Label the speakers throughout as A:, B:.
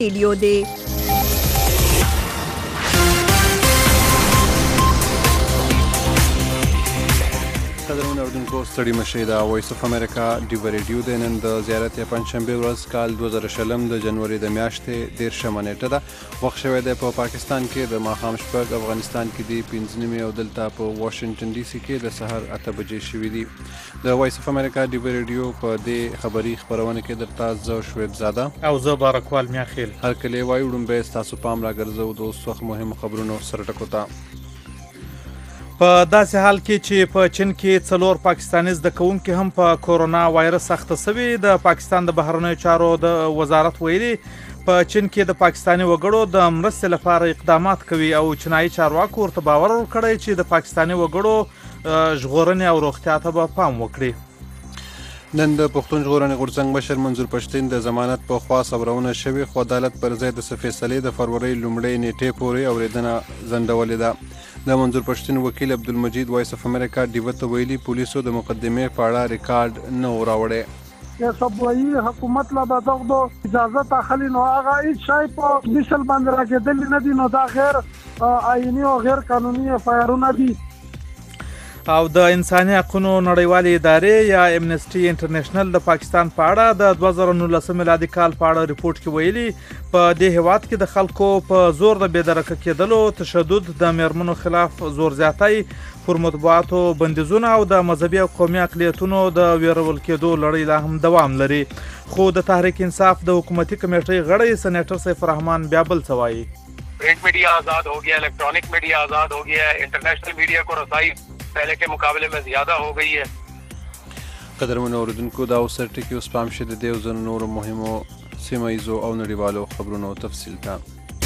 A: ریډیو دی.
B: قدرمن اردوونکو ستړي مشئ د وایس اف امریکا ډیو ریډیو دی. نن د زیارت پنجشنبې ورځ کال 2020 د جنوري د میاشتې 13مه نیټه ده. وخت شوی دی په پاکستان کې د ماښام شپږ، افغانستان کې دی 5 او دلته په واشنگټن ډي سي کې د سهار 8 بجې شوي دي. د وایس اف امریکا ډیو ریډیو په دې خبري خبرونه کې درته زه شعیب زاده
C: او زه بارکوال میاخیل
B: هر کله وایو وړاندې ستاسو پام راګرځو د اوس وخت مهمو خبرونو سره ټکو ته.
C: په داسې حال کې چې په چین کې 4 پاکستاني زده کوونکي هم په کورونا وایرس اخته شوي، د پاکستان د بهرنیو چارو د وزارت ویلي په چین کې د پاکستاني وګړو د مرستې لپاره اقدامات کوي او چینایي چارواکو ورته باور ورکړی چې د پاکستاني وګړو ژغورنې او روغتیا ته به پام وکړي.
B: نن د پښتون ژغورنې غورځنګ مشر منظور پښتين د ضمانت په خوا صبرونه شوې، خو عدالت پر ځای د فیصلې د فروری لومړۍ نیټې پورې اورېدنه ځنډولې ده. د منظور پښتين وکیل عبدالمجید وایس اف امریکا ډیو ته ویلي پولیسو د مقدمې په اړه ریکارډ نه و راوړی.
D: یا سبوی حکومت لا بدغدو اجازه تاخلی نو هغه هیڅ شی په مثل باندې راکېدل نه دي، نو دا غیر آئینی او غیر قانوني فایرونه دي.
C: او د انساني حقوقو نړیوالې ادارې یا امنسټي انټرنیشنل د پاکستان په اړه د 2019 میلادي کال په اړه ریپورت کې ویلي په دې هیواد کې د خلکو په زور د بېدرکه کېدلو، تشدد، د میرمنو خلاف زور زیاتی، پر مطبوعاتو بندیزونه او د مذهبي او قومي اقلیتونو د ویرول کېدو لړۍ لا هم دوام لري. خو د تحریک انصاف د حکومتي کمیټې غړی سېنیټر سیف الرحمن بیا بل څه وایي.
E: Print media आज़ाद हो गया, electronic media आज़ाद हो गया है, इंटरनेशनल मीडिया को रसाई पहले के मुकाबले में ज़्यादा हो गई है.
B: قدرمن اوریدونکو دا اوس ټکی اوس پام شه د دې او زنو نورو مهمو سیمه ییزو او نړیوالو خبرونو تفصیل ته.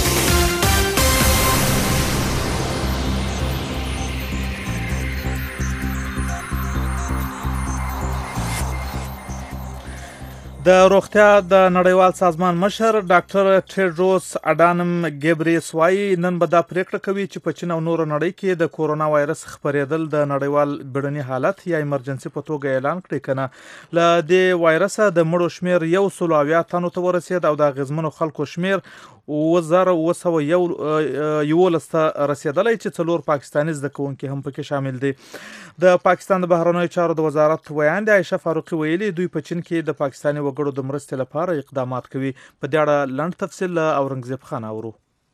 C: د روغتیا د نړیوال سازمان مشر ډاکټر ټیډروس اډانم ګیبریس وایي نن به دا پریکړه کوي چې په چین او نورو نړۍ کې د کورونا وایرس خپرېدل د نړیوال بیړني حالت یا ایمرجنسي په توګه اعلان کړي کنه. له دې وایرسه د مړو شمیر 170 تنو ته ورسېد او د اغیزمنو خلکو شمیر 1911 ته رسېدلی چې 4 پاکستاني زده کوونکي هم پکې شامل دي. د پاکستان د بهرنیو چارو د وزارت ویاند عایشه فاروقي ویلي دوی په چین کې د پاکستاني وګړو د مرستې لپاره اقدامات کوي. په دې اړه لنډ تفصیل له اورنګزیب خان اورو.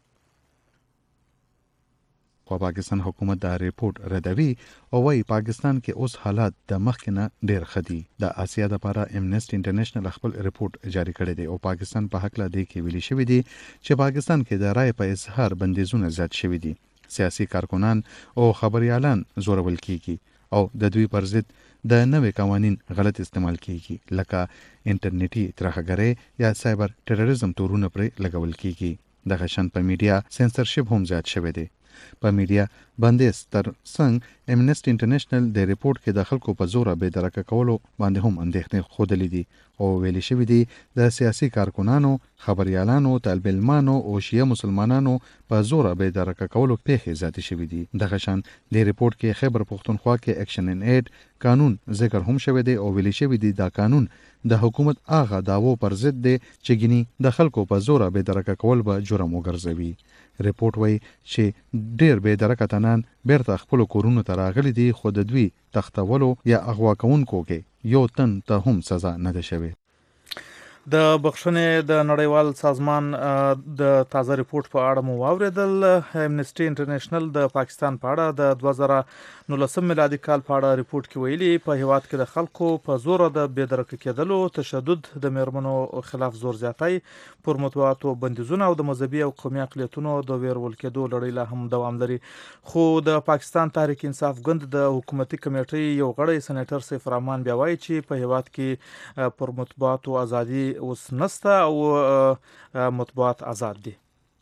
F: خو پاکستان حکومت دا ریپورت ردوي او وايي پاکستان کې اوس حالات د مخکې نه ډېر ښه دي. د آسیا لپاره امنسټي انټرنیشنل خپل ریپورت جاری کړی دی او پاکستان په حق لا دی کې ویلي شوی دی چې پاکستان کې د رای په اظهار بندیزونه زیات شوي دي. سیاسي کارکنان او خبريالان زورول کیږي او د دوی پر ضد د نوې قوانین غلط استعمال کیږي لکه انټرنیټي ترهګرۍ یا سایبر ټیرریزم تورونه پرې لګول کیږي. دغه شان په میډیا سنسرشپ هم زیات شوی دی. په میډیا بندیز تر څنګ امنسټي انټرنیشنل د ریپورت کې د خلکو په زور به درکه کولو باندې هم اندېښنې خوده لیدي او ویلي شوی دی د سیاسي کارکنانو، خبريالانو، طالب علمانو او شیعه مسلمانانو په زور به درکه کولو پیښې زیاتې شوې دي. دغه شان د ریپورت کې خیبر پختونخوا کې اکشن ان ایډ قانون ذکر هم شوی دی او ویلي شوی دی دا قانون د حکومت هغه داوو پر ضد دی چې ګینی د خلکو په زور به درکه کول به جرم وګرځوي. ریپورت وایي چې ډېر به درکتنان بیرته خپل کورونو ته راغلي دي خو د دوی تختولو یا اغوا کوونکو کې یو تن ته هم سزا نه ده شوې.
C: د بخښنې د نړیوال سازمان د تازه ریپورت په اړه مو واورېدل. امنسټي انټرنیشنل د پاکستان په اړه د 2019 میلادي کال په اړه ریپورت کې ویلي په هیواد کې د خلکو په زور د بېدرکه کېدلو، تشدد، د میرمنو خلاف زور زیاتی، پر مطبوعاتو بندیزونه او د مذهبي او قومي اقلیتونو د ویرول کېدو لړۍ لا هم دوام لري. خو د پاکستان تحریک انصاف ګوند د حکومتي کمیټې یو غړی سېنیټر سیف الرحمن بیا وایي چې په هیواد کې پر مطبوعاتو ازادي اوس نسته او مطبوعات آزاد دي.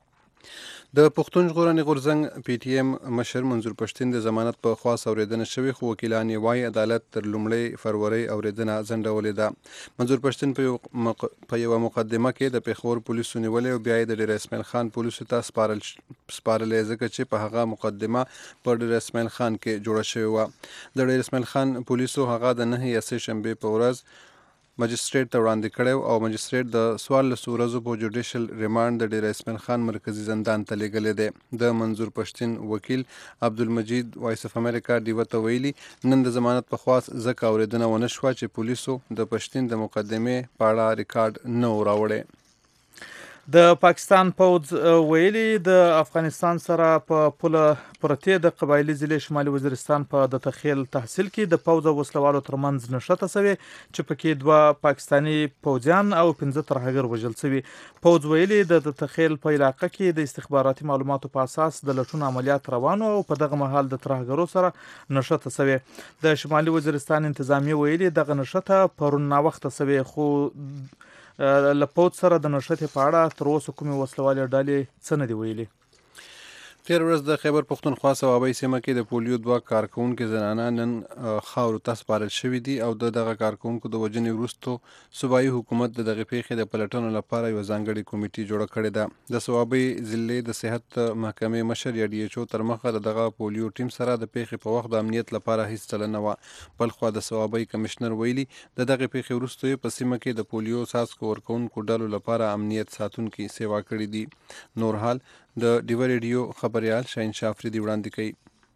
B: د پښتون ژغورنې غورځنګ پی ټی ایم مشر منظور پښتين د ضمانت په خواص اوریدنه شوی، خو وکیلان یې وایي عدالت تر لومړۍ فروری اوریدنه ځنډولې ده. منظور پښتين په یوه مقدمه کې د پیښور پولیسو نیولې او بیا یې د ډیر اسماعیل خان پولیسو ته سپارلې ځکه چې په هغه مقدمه په ډیر اسماعیل خان کې جوړه شوې وه. د ډیر اسماعیل خان پولیسو هغه د 9 سه شنبې په ورځ مجستریټ ته وړاندې کړی او مجستریټ د 14 ورځو په جوډیشل ریمانډ د ډیر اسماعیل خان مرکزی زندان ته لیږلی دی. د منظور پښتین وکیل عبدالمجید وایس اف امریکا ډیوه ته ویلي نن د ضمانت په خواست ځکه اورېدنه ونه شوه چې پولیسو د پښتین د مقدمې په اړه ریکارډ نه و راوړی.
C: د پاکستان پوځ ویلي د افغانستان سره په پوله پرتې د قبایلي ضلع شمالي وزیرستان په د تخیل تحصیل کې د پوځ او وسلوالو ترمنځ نښته شوې چې پکې 2 پاکستاني پوځیان او 15 ترهګر وژل شوي. پوځ ویلي د تخیل په علاقه کې د استخباراتي معلوماتو په اساس د لټون عملیات روانو او په دغه مهال د ترهګرو سره نښته شوې. د شمالي وزیرستان انتظامیه ویلي دغه نښته پرون ناوخته شوې خو له پوځ سره د نښتې په اړه تر اوسه کومې وسلوالې ډلې څه نه دي ویلي.
B: تیر ورځ د خیبر پښتونخوا صوابۍ سیمه کې د پولیو 2 کارکونکو زنانه نن خاورو ته سپارل شوي دي او دغه کارکونکو د وژنې وروسته صوبایي حکومت د دغه پیښې د پلټنو لپاره یو ځانګړې کمیټې جوړه کړې ده. د صوابۍ ضلع د صحت محکمې مشر یا DHO تر مخه دغه پولیو ټیم سره د پیښې په وخت د امنیت لپاره هیڅ چله نه وه. بلخوا د صوابۍ کمشنر ویلي د دغه پیښې وروسته په سیمه کې د پولیو څاڅکو ورکوونکو ډلو لپاره امنیت ساتونکي سیوا کړي دي. نور حال د ډیوه ریډیو خبريال شاهین شافریدي وړاندې کوي.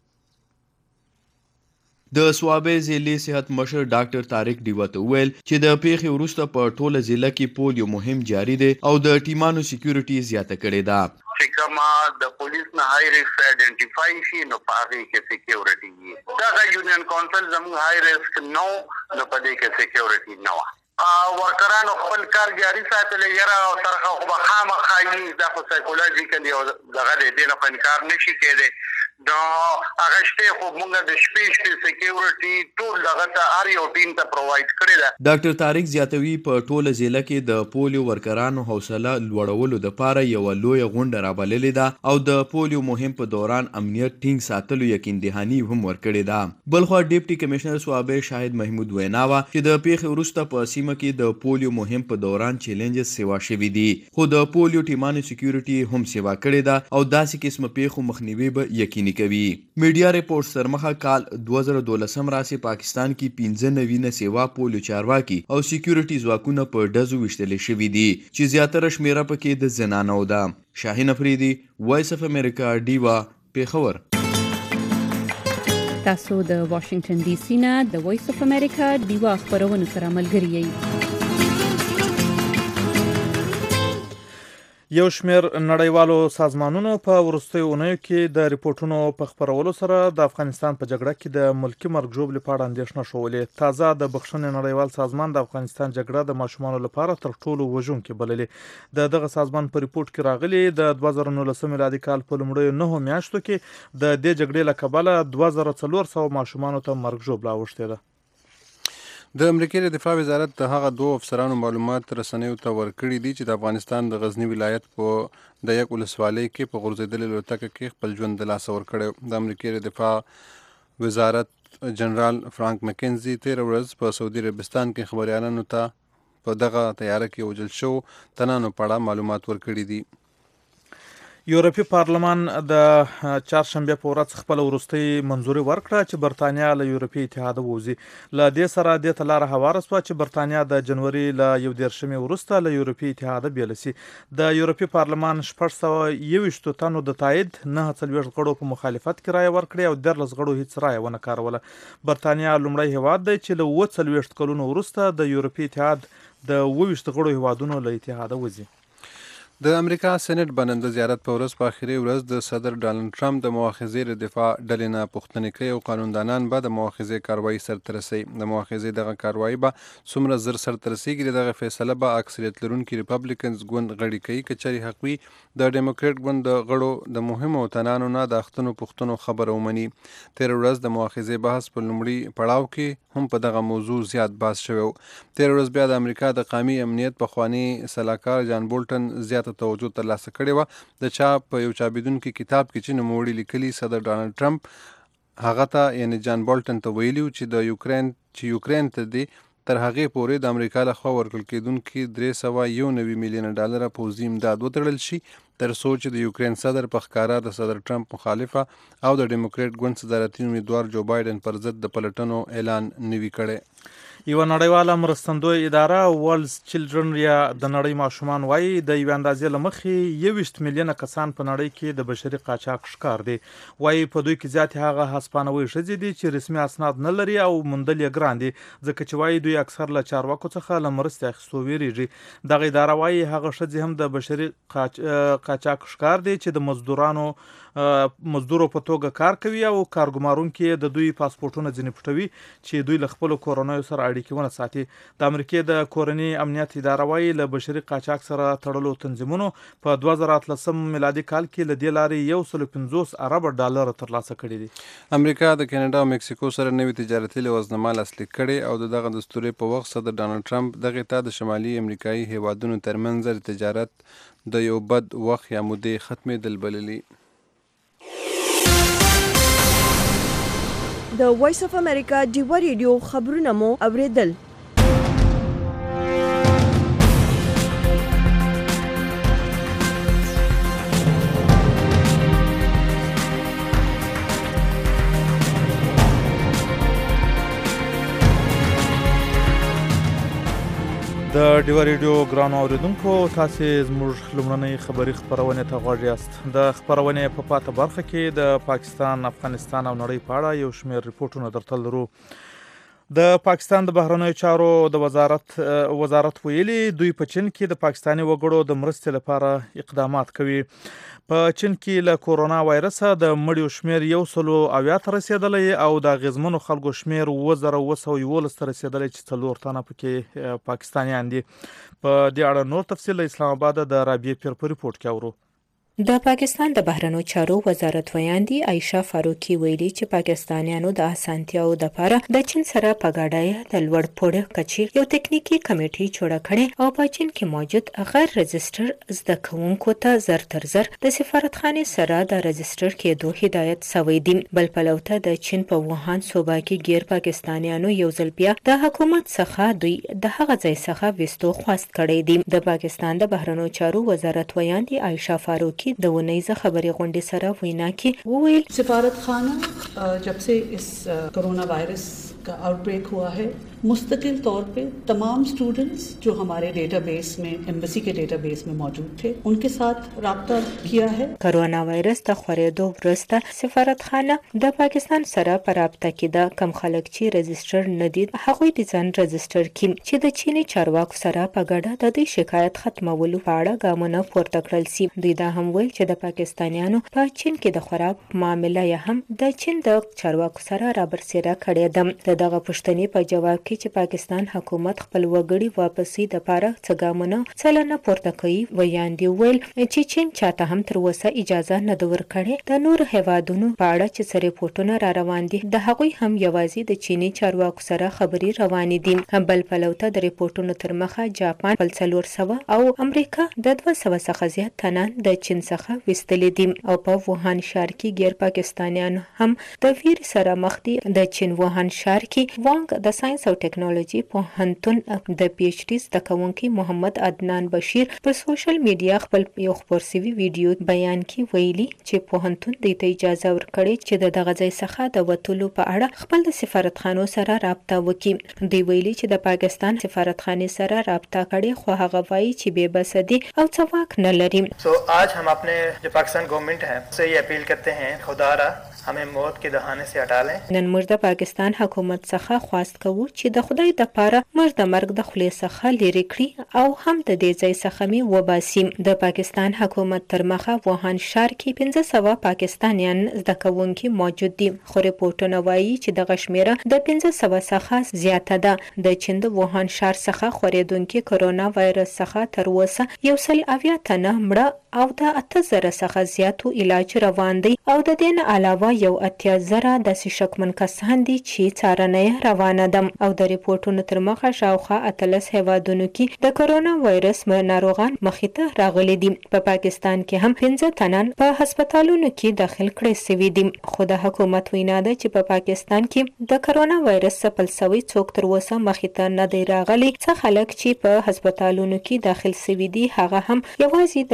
A: د صوابۍ ضلع صحت مشر ډاکټر طارق ډیوه ته وویل چې د پیښې وروسته په ټوله ضلع کې پولیو مهم جاری دی او د ټیمانو سکیورټي زیاته کړې ده.
G: چې کما د پولیس نه های ریسک آئیډنټیفای شي نو په هغه کې سکیورټي وي. دا یونین کونسل زموږ های ریسک نو په دې کې سکیورټي نه و. ورکرانو خپل کار جاري ساتلی یاره او ترخه خو به خامخایي دا خو سایکولوژیکلي او دغه د دې نه په انکار نه شي کېدی. نو هغه شپې خو موږ د شپې سکیورټي ټول دغه ته هر یو ټیم ته پرووایډ کړې ده.
A: ډاکټر طارق زیاتوي په ټوله ضلع کې د پولیو ورکرانو حوصله لوړولو دپاره یوه لویه غونډه رابللې ده او د پولیو مهم په دوران امنیت ټینګ ساتلو یقین دهاني هم ورکړې ده. بلخوا ډیپټي کمشنر صوابۍ شاهد محمود وینا وه چې د پیښې وروسته په سیمه کې د پولیو مهم په دوران چیلنجز سیوا شوي دي خو د پولیو ټیمانو سکیورټي هم سیوا کړې ده او داسې قسمه پیښو مخنیوي به یقیني کوي. میډیا ریپورټ سرمخه کال 2012 راسي پاکستان کې 95 سیوا پولیو چارواکي او سکیورټي ځواکونه په ډزو ویشتل شوي دي چې زیاتره شمیره پکې د زنانو ده. شاهین افریدي وایس اف امریکا ډیوا پیښور.
H: تاسو د واشنگټن ډي سي نه د وایس اف امریکا ډیوا خبرونه سره ملګری یئ.
C: یو شمېر نړیوالو سازمانونو په وروستیو اونیو کې د ریپورټونو په خپرولو سره د افغانستان په جګړه کې د ملکي مرګ ژوبلې په اړه اندېښنه ښولې. تازه د بخښنې نړیوال سازمان د افغانستان جګړه د ماشومانو لپاره تر ټولو وژونکې بللې. د دغه سازمان په ریپورټ کې راغلي د 2019 میلادي کال په لومړیو 9 میاشتو کې د دې جګړې له کبله 2400 ماشومانو ته مرګ ژوبله اوښتې ده.
B: د امریکای د دفاع وزارت د هغه 2 افسرانو معلومات رسنیو ته ورکړي دي چې د افغانستان د غزنی ولایت په د یک ولسوالۍ کې په غورځېدلې الوتکه کې خپل ژوند د لاسه ورکړی. د امریکای د دفاع وزارت جنرال فرانک مکینزي تیر ورځ په سعودي عربستان کې خبريالانو ته په دغه تیاره کې وژل شو تنانو په اړه معلومات ورکړي دي.
C: یورپي پارلمان د چهارشنبه په ورځ خپل وروستۍ منځوري ورکړه چې برتانیا له یورپي اتحاد ووځي. له دې سره دې ته لاره هواره شوه چې برتانیا د جنوري له 11 وروسته له یورپي اتحاد بیله شي. د یورپي پارلمان 621 تنو د تایید 49 غړو په مخالفت کې رایه ورکړې او 13 غړو هیڅ رایه ونه کاروله. برتانیا لومړی هیواد دی چې له 40 کلونو وروسته د یورپي اتحاد د 20 غړو هیوادونو له اتحاد وځي.
B: د امریکا سېنات باندې د زیارت په ورځ په اخري ورځ د صدر ډانلډ ټرمپ د مؤاخذې د دفاع ډلې نه پوښتنې کوي او قانوندانان به د مؤاخذې کاروایی سرته رسوي. د مؤاخذې دغه کاروایی به څومره زر سرته رسیږي دغه فیصله به اکثریت لرونکي ریپبلیکنز ګوند غړي کوي. که چېرې حق وي د ډیموکریټ ګوند د غړو د مهمو تنانو نه د اختنو پوښتنو خبره ومني. تیر ورځ د مؤاخذې بحث په لومړي پړاو کې هم په دغه موضوع زیات بحث شوی. تیر ورځ بیا د امریکا د قومي امنیت پخوانی سلاکار جان بولټن زیاته توجه ترلاسه کړې وه. د چا په یو چاپېدونکي کتاب کې چې نوموړي لیکلي صدر ډانلډ ټرمپ هغه ته یعنی جان بولټن ته ویلي چې د یوکرین ته دی تر هغې پورې د امریکا لخوا ورکړل کېدونکي $391 میلیونه پوځي امداد وتړل شي تر څو چې د یوکرین صدر په ښکاره د صدر ټرمپ مخالفه او د ډیموکریټ ګوند صدارتي امیدوار جو بایډن پر ضد د پلټنو اعلان نه وي کړی.
C: یو نړیواله مرستندوی اداره ورلډ چلډرن یا د نړۍ ماشومان وایي د یو اندازې لمخې 21 میلیونه کسان په نړۍ کې د بشري قاچاق ښکار دي. وایي په دوی کې زیات هغه هسپانوي ښځې دي چې رسمي اسناد نه لري او موندل یې ګران دي، ځکه چې وایي دوی اکثر له چارواکو څخه له مرستې اخیستو ویریږي. دغه اداره وایي هغه ښځې هم د بشري قاچاق ښکار دي چې د مزدورو په توګه کار کوي او کارګمارونکي د دوی پاسپورټونه ځینې پټوي چې دوی له خپلو کورنیو سره اړیکې ونه ساتي. د امریکې د کورني امنیت اداره وایي له بشري قاچاق سره تړلو تنظیمونو په 2013 میلادي کال کې له دې لارې 150 ارب ډالر ترلاسه کړي دي.
B: امریکا د کاناډا او مکسیکو سره نوي تجارتي لوازمه لاسلیک کړي او دغه دستوري په وخت صدر ډانلډ ټرمپ دغه ته د شمالي امریکایي هیوادونو ترمنځ د تجارت د یو بد وخت یا مودې ختمېدل بللي.
I: د وایس اف امریکا ډیوه ریډیو خبرونه مو اوریدل.
C: د ډیوه ریډیو ګرانو اوریدونکو، تاسې زموږ لومړنۍ خبري خپرونې ته غوږ یاست. د خپرونې په پاته برخه کې د پاکستان، افغانستان او نړۍ په اړه یو شمېر ریپورټونه درته لرو. د پاکستان د بهرنیو چارو د وزارت ویلي دوی په چین کې د پاکستاني وګړو د مرستې لپاره اقدامات کوي. په چین کې له کورونا وایرسه د مړیو شمېر 100 ته رسېدلی او د اغېزمنو خلکو شمېر 2911 ته رسېدلی چې 4 تنه پکې پاکستانیان دي. په دې اړه نور تفصیل له اسلام آباد د رابعې پیر په ریپورټ کې اورو.
J: د پاکستان د بهرنیو چارو وزارت ویاندی عایشه فاروقی ویلي چې پاکستانیانو د اسانتیاو لپاره د چین سره په ګډه د لوړ پوړه کچې یو تکنیکی کمیټه جوړه کړې او په چین کې موجود غیر رجستر زده کوونکو ته زر تر زر د سفارتخانې سره د رجستر کېدو هدایت شوی دی. بل پلوته د چین په ووهان صوبه کې غیر پاکستانیانو یو ځل بیا د حکومت څخه دوی د هغه ځای څخه وستو خواست کړی دی. د پاکستان د بهرنیو چارو وزارت ویاندی عایشه فاروقی د ونیزه خبري غونډې سره وینا کې وویل
K: سفارتخانہ जब से इस कोरोना वायरस का आउटब्रेक हुआ है मुस्तकिल तौर पे तमाम स्टूडेंट्स जो हमारे डेटाबेस में एम्बेसी के डेटाबेस में मौजूद थे उनके साथ राब्ता किया है.
J: Corona virus د خورېدو وروسته سفارتخانه د پاکستان سره په رابطه کې د کم خلک چې رجستر نه دي هغوی د ځان رجستر کړي چې د چیني چارواکو سره په ګډه د دې شکایت ختمولو په اړه ګامونه پورته کړل شي. دوی دا هم ویل چې د پاکستانیانو په چین کې د خراب معامله یا هم د چین د چارواکو سره رابرسېره کړې ده. دغه پوښتنې په جواب کې چې پاکستان حکومت خپل وګړي واپسې د پاره څګامونه څلنه پورته کوي ویاندی ویل چې چین چاته هم تر اوسه اجازه نه ده ورکړې د نور هیوادونو په اړه چې څه ریپورټونه را روان دي د هغوی هم یوازې د چیني چارواکو سره خبري روانې دي. بل پلوته د ریپورټونو تر مخه جاپان 400 او امریکا د 200 څخه زیات تنان د چین څخه وستلې دي او په ووهان ښار کې غیر پاکستانیان هم د ویر سره مخ دي. د چین ووهان ښار کې وانګ د ساينس او ټیکنالوژي پوهنتون د پی ایچ ډي زده کوونکي محمد عدنان بشیر په سوشل میډیا خپل یو خپور سوي ویډیو بیان کې ویلي چې پوهنتون د اجازه ورکړي چې د دغه ځای څخه د وټولو په اړه خپل د سفارتخانو سره رابطه وکړي. دوی ویلي چې د پاکستان سفارتخانې سره رابطه کړي خو هغه وایي چې بے بس دي او څه واک نه لري.
L: आज हम अपने जो पाकिस्तान गवर्नमेंट है उससे ये अपील करते हैं खुदारा हमें मौत के दहाने से हटा लें.
J: نن موږ د پاکستان حکومت څخه خواست کوو چې د خدای د پاره موږ د مرګ د خولې څخه لري کړي او هم د دې ځای څخه می وباسي. د پاکستان حکومت تر مخه ووهان ښار کې 1500 پاکستانیان زده کوونکي موجود دي خو ریپورټونه وایي چې د غشمیره د 1500 څخه زیاته ده. د چین د ووهان ښار څخه خورېدونکي کورونا وایرس څخه تر اوسه 170 تنه مړه او د 8000 څخه زیاتو علاج روان دي او د دې نه علاوه یو 80,000 داسې شکمن کسان دي چې څارنه روانه ده او د ریپورټونو تر مخه شاوخوا 13 هیوادونو کې د کورونا وایرس ناروغان مخې ته راغلي دي. په پاکستان کې هم 15 تنان په هسپتالونو کې داخل کړي شوي دي خو د حکومت وینا ده چې په پاکستان کې د کورونا وایرس څخه شوي څوک تر اوسه مخې ته نه دی راغلي. څه خلک چې په هسپتالونو کې داخل شوي دي هغه هم یوازې د شک په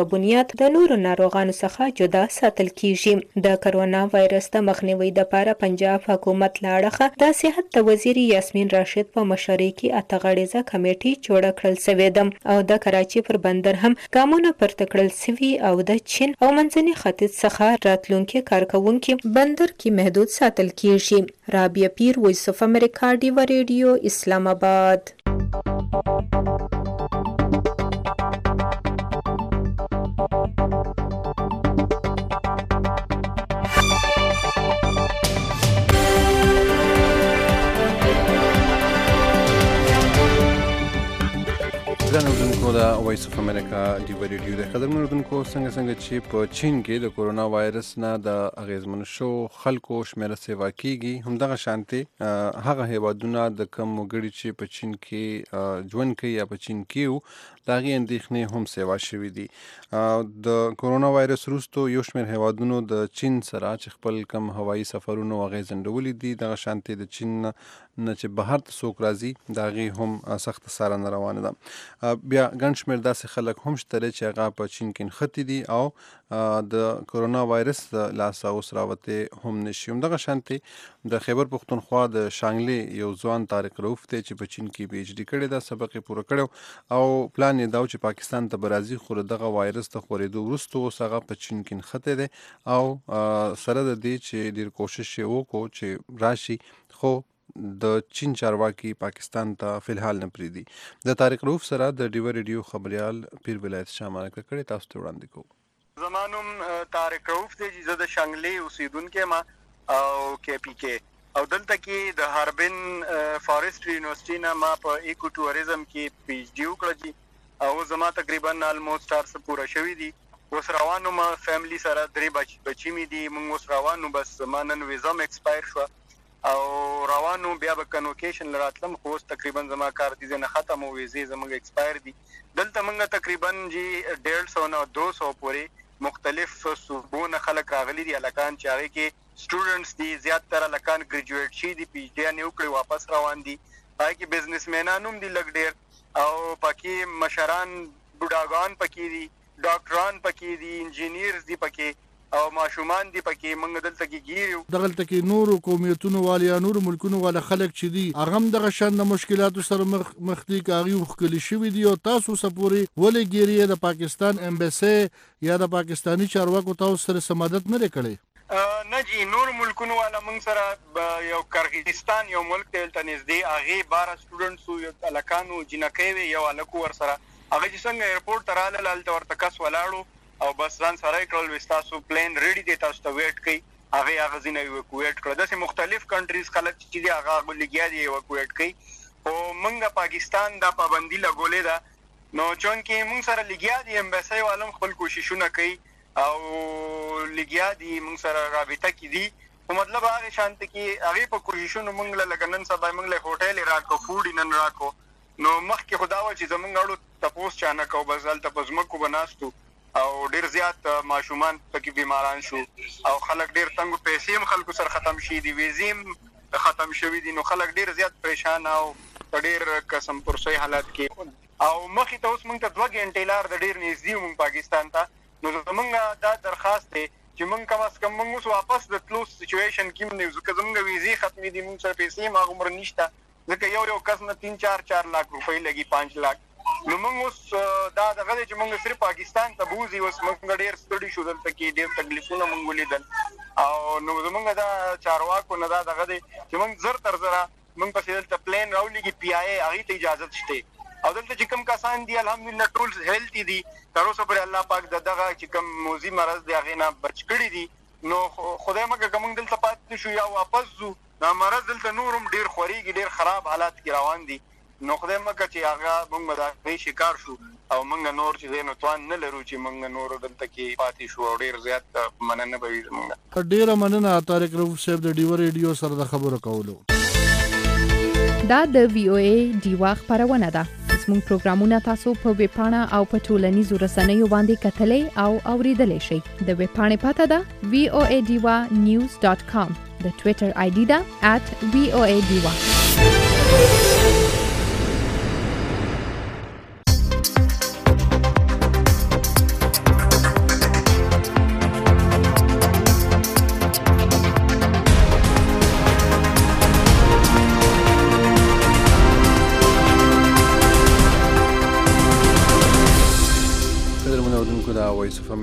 J: په بنیاد د نورو ناروغانو څخه جدا ساتل کیږي. د کرونا وایرس د مخنیوي لپاره پنجاب حکومت له اړخه د صحت د وزیر یاسمین راشد په مشرۍ کې اته غړیزه کمیټه جوړه کړل شوې ده او د کراچي پر بندر هم ګامونه پورته کړل شوي او د چین او منځني ختیځ څخه راتلونکي کارکوونکي بندر کې محدود ساتل کیږي. رابعه پیر، وایس اف امریکا، ډیوا ریډیو، اسلام آباد.
B: ګران اردوونکو، د وایس اف امریکا ډیوا ریډیو د قدرمن اردوونکو څنګه چې په چین کې د کورونا وایرس نه د اغیزمن شو خلکو شمیره سیوا کیږي، همدغه شانتي هغه هیوادونه د کم وګړي چې په چین کې ژوند کوي یا په چین کې د هغې اندېښنې هم سیوا شوي دي. د کورونا وایرس وروسته یو شمېر هیوادونو د چین سره چې خپل کم هوایي سفرونه هغې ځنډولي دي، دغه شانتي د چین نه چې بهر ته څوک راځي د هغې هم سخته څارنه روانه ده. بیا ګڼ شمېر داسې خلک هم شته چې هغه په چین کې نښتي دي او د کورونا وایرس لاسه اوس راوتې هم نشي. همدغه شانتې د خیبر پښتونخوا د شانګلې یو ځوان طارق رؤف دی چې په چین کې پی ایچ ډي کړې ده، سبق یې پوره کړی او پلان یې دا و چې پاکستان ته به راځي، خو دغه وایرس د خورېدو وروسته اوس هغه په چین کې نښتی دی او سره د دې چې ډېر کوشش یې وکړو چې راشي، خو د چین چارواکي پاکستان ته فلحال نه پرېږدي. د طارق رؤف سره د ډیوا ریډیو خبریال پیر ولایت شاه مرکه کړې، تاسو ته وړاندې کوو.
M: زما نوم طارق رؤف دی چې زه د شانګلې اوسیدونکی یم او کے پی کې او دلته کې د هاربن فارسټري یونیورسټي نه ما په ایکو ټوریزم کې پی ایچ ډي وکړه او زما تقریبا آلموسټ 400 پوره شوي دي. اوس روانو ما فیملی سره 3 بچي مې دي، موږ اوس روانو، بس ما نن ویزا م ایکسپایر شوه او روانو، بیا به کنوکیشن لراتلم، خو اوس تقریبا زما کار دي نه ختم او ویزې زموږ ایکسپایر دي. دلته موږ تقریبا جی 150 نه 200 پورې مختلف صوبونه خلک راغلي دي، هلکان چې هغې کې سټوډنټس دي، زیاتره هلکان ګریجویټ شي دي، پی ایچ ډیانې وکړي واپس روان دي، هغې کې بزنس مینان هم دي لږ ډېر او پکې مشران بوډاګان پکې دي، ډاکټران پکې دي، انجینیرز دي پکې او ماشومان دي پکې. موږ دلته کې ګیرو
N: دغلته کې نورو قومیتونو والا یا نورو ملکونو والا خلک چې دي هغه هم دغه شان د مشکلاتو سره مخ دي، که هغوی ښکلي شوي دي او تاسو اوسه پورې ولې ګیرې د پاکستان امبیسۍ یا د پاکستاني چارواکو تاسو سره څه مدد نه دی کړی؟
M: نه جی، نور ملکونو والا موږ سره یو کرغیزستان یو ملک دی دلته نږدې، هغې 12 سټوډنټس یو هلکانو جینکۍ وې، یو هلک ورسره، هغه چې څنګه ایرپورټ ته راغلل هلته ورته کس ولاړو او بس ځان سره یې کړل، وایي ستاسو پلین ریډي دی، تاسو ته ویټ کوي. هغې هغه ځینه ایویکویټ کړه. داسې مختلف کنټریز خلک چې دي هغه لګیا دي ایویکویټ کوي، خو موږ پاکستان دا پابندي لګولې ده، نو چونکې موږ سره لګیا دي، امبیسۍ والم خپل کوششونه کوي او لګیا دي، موږ سره رابطه کې دي، خو مطلب هغې شانته کې هغې په کوششونو موږ له لکه نن سبا موږ له هوټل یې راکړو، فوډ یې نن راکړو، نو مخکې خو دا وه چې زموږ اړو تپوس چا نه کوو، بس هلته په ځمکو به ناستو او ډېر زیات ماشومان پکې بیماران شو او خلک ډېر تنګ، پیسې هم خلکو سره ختم شي دي، ویزې هم ختم شوي دي، نو خلک ډېر زیات پریشان او په ډېر قسم پرسوی حالات کې او مخې ته اوس موږ ته 2 غنټې لار د ډېر نږدې موږ پاکستان ته، نو زموږ دا درخواست دی چې موږ کم از کم موږ اوس واپس د تلو سچویشن کې هم نه یو، ځکه زموږ ویزې ختمې دي، موږ سره پیسې هم هغومره نشته، ځکه یو کس نه 3-4 لاک روپۍ لګي، 5 لاک، نو موږ اوس دا دغه دی چې موږ صرف پاکستان ته بوځي، اوس موږ ډېر ستړي شو، دلته کې ډېر تکلیفونه موږ ولیدل او نو زموږ دا چارواکو نه دا دغه دی چې موږ زر تر زره موږ پسې دلته پلین راولېږي، پی آی اے هغې ته اجازت شته او دلته چې کوم کسان دي الحمدلله ټول هیلتي دي، تر اوسه پورې الله پاک د دغه چې کوم موذي مرض دی هغې نه بچ کړي دي، نو خدای مکړه که موږ دلته پاتې شو یا واپس ځو، دا مرض دلته نور هم ډېر خورېږي، ډېر خراب حالات کې روان دي، نو خدای مکړه چې هغه موږ به د هغې شکار شو او موږ نور چې دی نو توان نه لرو چې موږ نور دلته کې پاتې شو او ډېر زیات مننه به وي زموږ.
N: ډېره مننه طارق رؤف صاحب د ډیوا ریډیو سره د خبرو کولو.
H: دا د وی او ای ډیوا خبرونه ده. زموږ پروګرامونه تاسو په ویب پاڼه او په ټولنیزو رسنیو باندې کتلای او اوریدلای شئ. د ویب پاڼې پته ده voadiwa.news.com، د ټوئیټر آی ډي ده @voadiwa.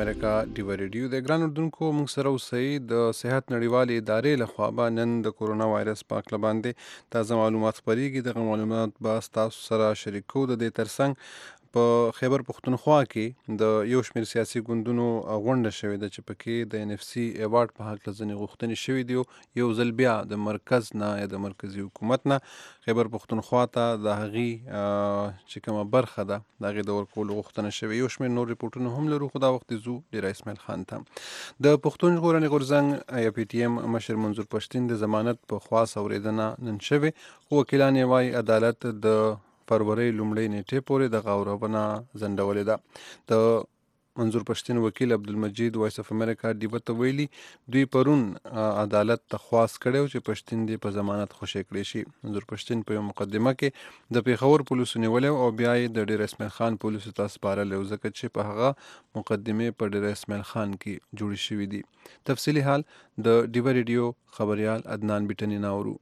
B: امریکا ډیو ریډیو د ګران اردوونکو موږ سره اوسئ د صحت نړیوالې ادارې لخوا به نن د کورونا وایرس په هکله باندې تازه معلومات خپریږي. دغه معلومات به ستاسو سره شریکو. د دې ترڅنګ په خیبر پښتونخوا کې د یو شمېر سیاسي ګوندونو غونډه شوې ده چې پکې د NFC ایوارډ په هکله ځینې غوښتنې شوې دي. یو ځل بیا د مرکز نه یا د مرکزي حکومت نه خیبر پښتونخوا ته د هغې چې کومه برخه ده د هغې د ورکولو غوښتنه شوې. یو شمېر نور ریپورټونه هم لرو، خو دا وخت ځو ډېر اسماعیل خان ته. د پښتون ژغورنې غورځنګ یا PTM مشر منظور پښتین د ضمانت په خواست اورېدنه نن شوې، خو وکیلان یې وایي عدالت د فروری لومړۍ نیټې پورې دغه اورونه ځنډولې ده. د منظور پښتین وکیل عبدالمجید وایس اف امریکا ډیوه ته ویلي دوی پرون عدالت ته خواست کړی چې پښتین دې په ضمانت خوشی کړی شي. منظور پښتین په یو مقدمه کې د پیښور پولیسو نیولی او بیا یې د ډیر اسماعیل خان پولیسو ته سپارلی و، ځکه چې په هغه مقدمې په ډیر اسماعیل خان کې جوړې شوي دي. تفصیلي حال د ډیوه ریډیو خبریال عدنان بیټني ناورو.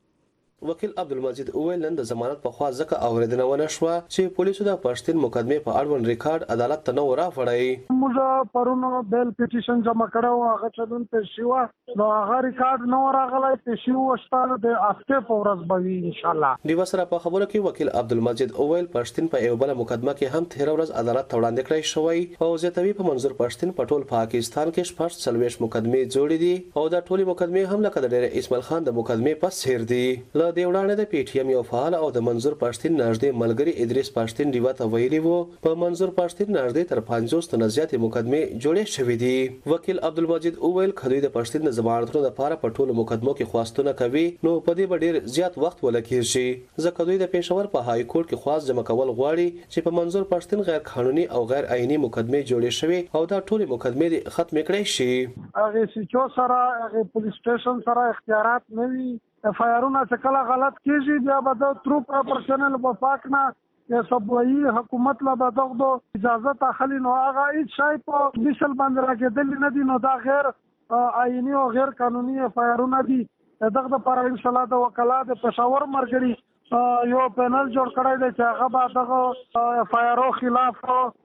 O: وکیل عبدالمجید وویل نن د ضمانت په خوا ځکه اورېدنه ونه شوه چې پولیسو د پښتین مقدمې په اړوند ریکارډ عدالت ته نه و راوړی.
D: موږ پرون بیل پیټیشن جمع کړو، هغه چلون پیش شو، نو هغه ریکارډ نه راغلی، پیش وشته د هفته په ورځ به وي ان شاء الله.
O: دیو سره په خبرو کې وکیل عبدالمجید وویل پښتین په یو بل مقدمه کې هم تیر ورځ عدالت ته وړاندې کړی شوی او زیاتوي په منظور پښتین په ټول پاکستان کې 40 مقدمې جوړې دي او دا ټولې مقدمې هم لکه د ډیر اسماعیل خان د مقدمې په څیر دي. له دې وړاندې د PTM یو فعال او د منظور پښتین نږدې ملګری ادریس پښتین ډیوه ته ویلي وو په منظور پښتین نږدې تر 50 تنه زیاتې مقدمې جوړې شوې دي. وکیل عبدالمجید وویل خدای د پښتین د ضمانتونو لپاره په ټولو مقدمو کې خواستونه کوي نو په دې به ډیر زیات وخت ولګیږي، ځکه دوی د پېښور په های کورټ کې خواست جمع کول غواړي چې په منظور پښتین غیر قانوني او غیر آئینی مقدمې جوړې شوې او دا ټولې مقدمې ختم کړي شي.
D: هغه سچو سره هغه پولیس سټیشن سره اختیارات نه وي، فایرونه چې کله غلط کیږي بیا به د ترو پرپرشنل په پاک نه یا صوبایي حکومت له به دغه اجازه تاخلي، نو هغه هیڅ شی په مثال باندې راکېدل نه دي، نو دا غیر آئینی او غیر قانوني فایرونه دي. دغه پر ان شاء الله د وکالت پېښور مرګري یو پینل جوړ کړی دی چې هغه به دغه فایرو خلاف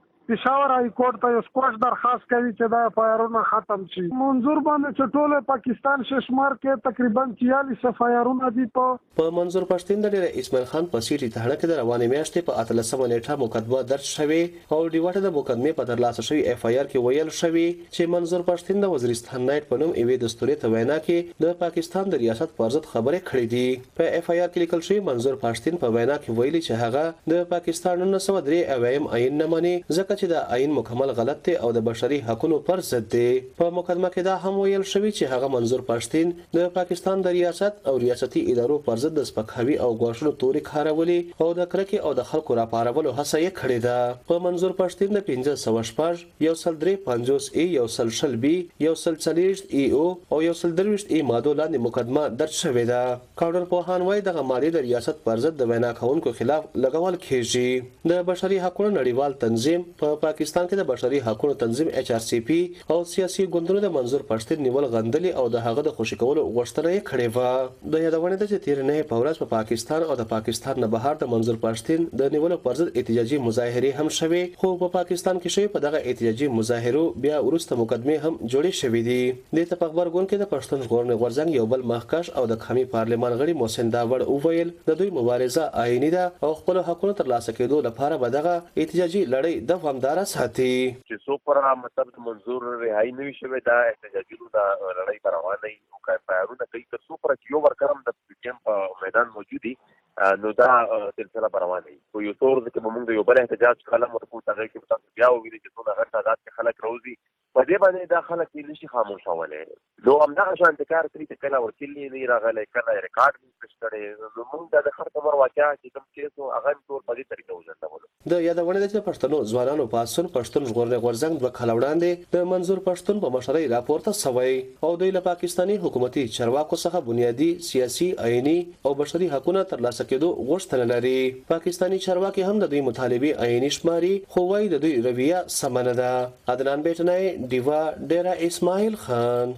D: پېښور های کورټ ته یو سکواش درخواست کوي چې دا فایرونه ختم شي. منظور باندې چې ټول پاکستان شمار کې تقریبا 46 فایرونه دي.
O: په منظور پښتین د ډیر اسماعیل خان په سیټي تهړه کې د روانې میاشتې په 13 نیټه مقدمه درج شوې او ډیوټ د مقدمې په ترلاسه شوی FIR کې ویل شوی چې منظور پښتین د وزیرستان نایټ په نوم ایوې دستوري ته وینا کې د پاکستان د ریاست پر ضد خبرې کړې دي. په FIR کې لیکل شوی منظور پښتین په وینا کې ویلي چې هغه د پاکستان 1903 اویم عین نه مني ځکه چې د عین مکمل غلط دی او د بشري حقوقو پر ضد دی. په مقدمه کې دا هم ویل شوی چې هغه منظور پښتین د پاکستان د ریاست او ریاستي ادارو پر ضد د سپکاوي او غواړلو توري کارولي او د کرکې او د خلکو راپارولو هڅه یې کړې ده. په منظور پښتین د 1514 یو سل 350 یو سل شل بي یو سل 40 او او یو سل 23 ماده لاندې مقدمه درج شوې ده. کاډر پوهان وايي دغه ماده د ریاست پر ضد د وینا کوونکو خلاف لګول کېږي. د بشري حقوقو نړیوال تنظیم په پاکستان کې د بشري حقوقو تنظیم HRCP او سیاسي ګوندونو د منظور پښتین نیول غندلي او د هغه د خوشی کولو غوښتنه یې کړې و. د یادونه ده چې تیر نه په ورځ په پاکستان او د پاکستان نه بهر د منظور پښتین د نیولو پر ضد احتجاجي مظاهره هم شوه، خو په پاکستان کې شوی په دغه احتجاجي مظاهرو بیا ورسته مقدمه هم جوړې شوې دي. د خبر ګون کې د پښتون ژغورنې غورځنګ یو بل مخکښ او د قومي پارلمان غړي محسن داوړ وویل د دوی مبارزه آئینی ده او خپل حقوقو ترلاسه کېدو لپاره به دغه احتجاجي لړۍ دوامدار ساتي.
P: چې څو پر مطلب منظور رهایی نوي شوی دا احتجاجي لړۍ روانه او کارونه کوي تر څو پر یو ورکرم د PTM په میدان موجودي نو دا سلسله روانه وي. یو تور د کوم موږ یو بل احتجاج کلم ورکو تاغه کې تاسو بیا وګورئ چې څونه غټ تعداد کې خلک روزي په دې باندې دا خلک یې نشي خاموشولای. نو همدغه شان کار کوي چې کله ورکل نه راغلی کله ریکارډ نشي کړي نو موږ د خر خبر واقعا چې کوم کیسو هغه ټول په دې طریقه وځندول.
O: د یادونه ده چې پښتنو ځوانانو پاسون پښتون ژغورنې غورځنګ د کال وړاندې د منظور پښتون په مشرۍ راپورته سوی او د پاکستاني حکومتي چارواکو څخه بنیادی سیاسي آئینی او بشري حقوقو ترلاسه کېدو غوښتنه لري. پاکستاني چارواکي هم د دوی مطالبه آئینی شماري خو وايي د دوی رویه سمنه ده. عدنان بیٹنای دیوا ډیرا اسماعیل خان.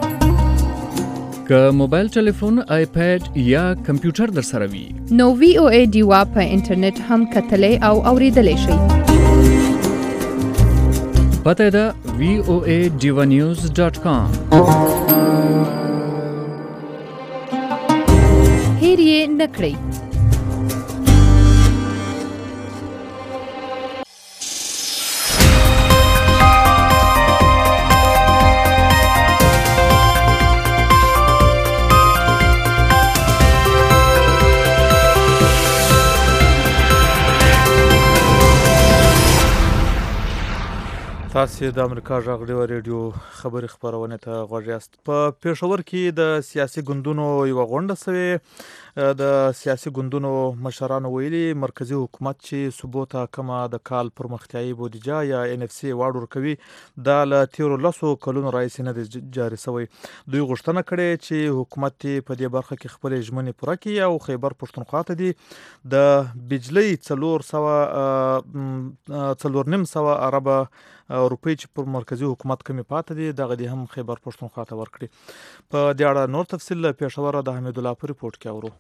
Q: که موبایل ټلیفون، آیپیډ یا کمپیوټر در سره وي
H: نو VOA دیوا په انټرنیټ هم کتلې او اوریدلې شئ.
Q: پته ده voadivanews.com.
H: هیر یې نکړئ.
C: تاسو د امریکا غږ ریډیو خبري خبرونه ته غوږ یاست. په پېښور کې د سیاسي ګوندونو یو غونډه شوې. د سیاسي ګوندونو مشرانو ویلي مرکزی حکومت چې ثبوت کمه د کال پرمختیايي بودیجه یا NFC واړ ورکوي دا له 13 کلونو راځي نه جاري شوی. دوی غوښتنه کړې چې حکومت په دې برخه کې خپل ژمنې پوره کړي او خیبر پښتونخوا ته دي د بجلی 4.5 اربه روپۍ چې پر مرکزی حکومت کمی پاتې دي دغه دي هم خیبر پښتونخوا ته ورکړي. په دې اړه نور تفصیل پېښور د حمید الله په ریپورت کې اورو.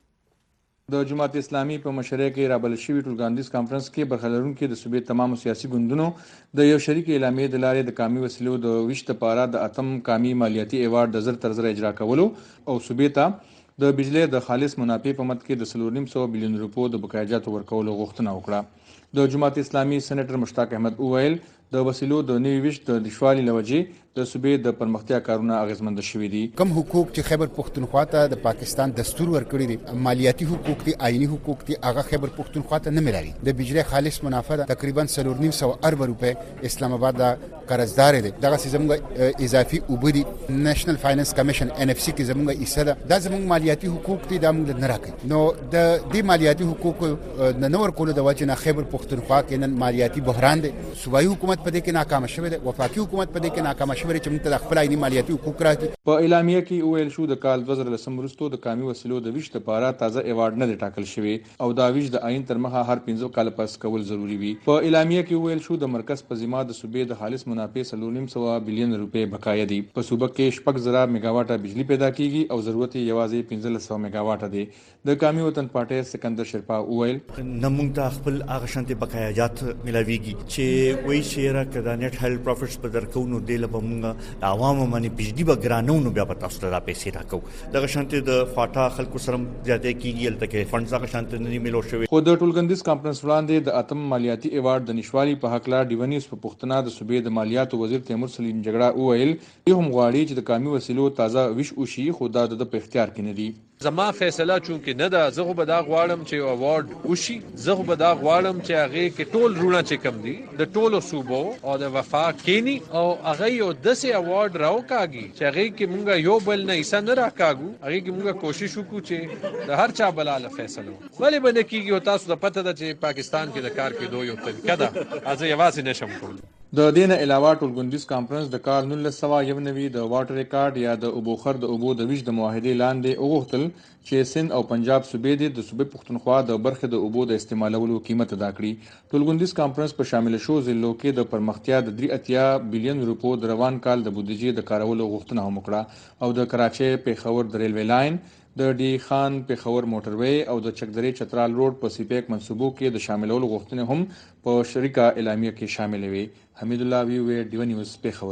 R: د جماعت اسلامي په مشرۍ کې رابل شوی ټولګاندیز کانفرنس کې برخه لرونکي د صوبې تمام سیاسي ګوندونو د یو شریک اعلامیې د لارې د کامي وسیلو د وشت لپاره د اتم کامي مالیاتي ایوارډ د زر تر زر اجرا کولو او صوبې ته د بجلی د خالص منافع په مد کې د 4.5 بلیون روپو د بقایجاتو ورکولو غوښتنه وکړه. د جماعت اسلامي سېنیټر مشتاق احمد اوویل د وسیلو د نوي وشت د دشوالي لوجې د صوبې د پرمختیا کارونه اغیزمند شوي دي.
S: کم حقوق چې خیبر پښتونخوا ته د پاکستان دستور ورکړي دي مالیاتي حقوق دي آئینی حقوق دي هغه خیبر پښتونخوا ته نه ملایي. د بجلی خالص منافع تقریبا 4.5 ارب روپے اسلام آباد دا قرضدار دي. دغه زموږ اضافي وبدي نېشنل فاینانس کمیشن NFC کې زموږ حصہ ده. دا زموږ مالیاتي حقوق دي دا موږ نه راکړي. نو د دې مالیاتي حقوق نه نور کول د وجه نه خیبر پښتونخوا کې نن مالیاتي بحران دي. صوبایي حکومت په دې کې ناکام شوی دی. وفاقي حکومت په دې کې ناکام شوی دی چې موږ ته خپل عیني مالیاتي حقوق راکړي.
R: په اعلامیه کې ویل شو د کال 2013 وروسته د کامي وسیلو د وشت لپاره تازه ایوارډ نه ټاکل شوی او دا ویش د عین تر مخه هر 15 کال پس کول ضروری وي. په اعلامیه کې ویل شو د مرکز په ذمہ د صوبې د خالص منافع 4.5 بلیون روپے بقایا دي. په صوبه کې 6,000 میگاواټه بجلی پیدا کیږي او ضرورت یې یوازې 1500 میگاواټه دی. د کامي وطن پارټي سکندر شرپا ویل
T: نمونږ ته خپل هغه شانتي بقایاجات ملاويږي چې وایي شیره کدا نت هیلث پروفټس په درکو نو د لبمږه عوامو باندې بجلی بګرانو نو بیا په تاسو ته پیسې راکو. دغه شانتي د فاټا خلکو سره زیاته کیږي الته کې فندز هغه شانتي نه ملو شوی.
R: خو د ټولګندیز کانفرنس وړاندې د اتم مالیاتي ایوارډ د نشوالي په حق لا ډیونیوس په پښتنه د صوبې د مالیاتو وزیر تیمور سلیم جګړه وویل هم غواړي چې د کامي وسیلو تازه ویش وشي خو دا د په اختیار کې نه دي.
U: زما فیصله چونکه نه ده زه به دا غواړم چې ایوارډ وشي. زه به دا غواړم چې هغه کې ټول رونه چې کم دي د ټولو صوبو او د وفاق کینی او هغه یو دسه ایوارډ راوکاږي چې هغه کې مونږه یو بل نه ایسا نه راکاګو. هغه کې مونږه کوشش وکړو چې د هر چا بلاله فیصله ولی باندې کیږي او تاسو د پته ده چې پاکستان کې د کار کېدو یو طریقه ده از یوازې نشم کول.
R: د دینه علاوه ټولګندیز کانفرنس د کال 1991 د واټر ریکارډ یا د اوبوخر د اوبو د ویش د معاهده لاندې وغوښتل چې سند او پنجاب صوبې د صوبې پښتونخوا د برخه د اوبو د استعمالولو قیمت ادا کړي. ټولګندیز کانفرنس په شامل شو ضلعو کې د پرمختیا د 3 بلیون روپو د روان کال د بودیجې د کارولو غوښتنه هم وکړه او د کراچۍ پیښور د ریلوی لاین د ډي خان پیښور موټروي او د چکدرې چترال روډ په سیپیک منصوبو کې د شاملولو غوښتنې هم په شریکه اعلامیه کې شامل وي. حمید الله وی ډیو نیوز پیښور.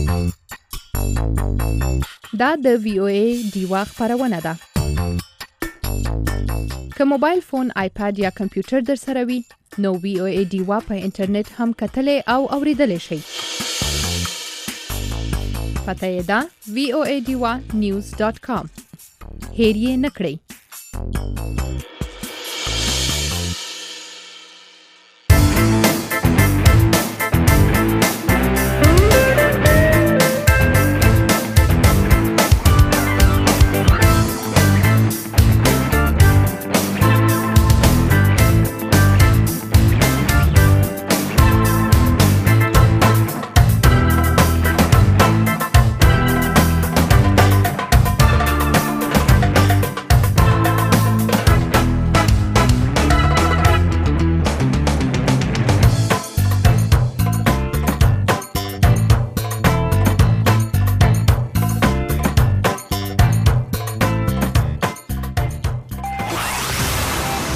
H: دا د VOA دیوا خبرونه ده. که موبایل فون آیپاد یا کمپیوټر در سره وي نو VOA دیوا په انټرنیټ هم کتلې او اوریدلې شي. پته یې ده voadivanews.com. هیر یې نکړئ.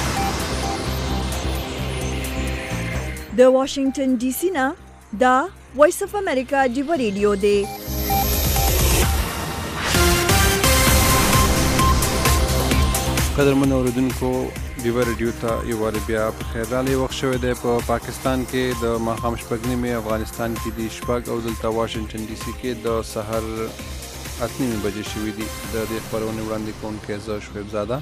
I: د واشنگټن ډي سي نه دا وایس اف امریکا ډیو ریډیو دی.
B: قدرمن اوریدونکو ډیو ریډیو ته یو وار بیا بخیر راغلی. وخت شوی دی په پاکستان کې د ماښام 6:30 افغانستان کې د 6 او دلته واشنگټن ډي سي کې د سحر 8:30 بجې شوي دي. د دې خپرونې وړاندې کوونکی زه شعیب زاده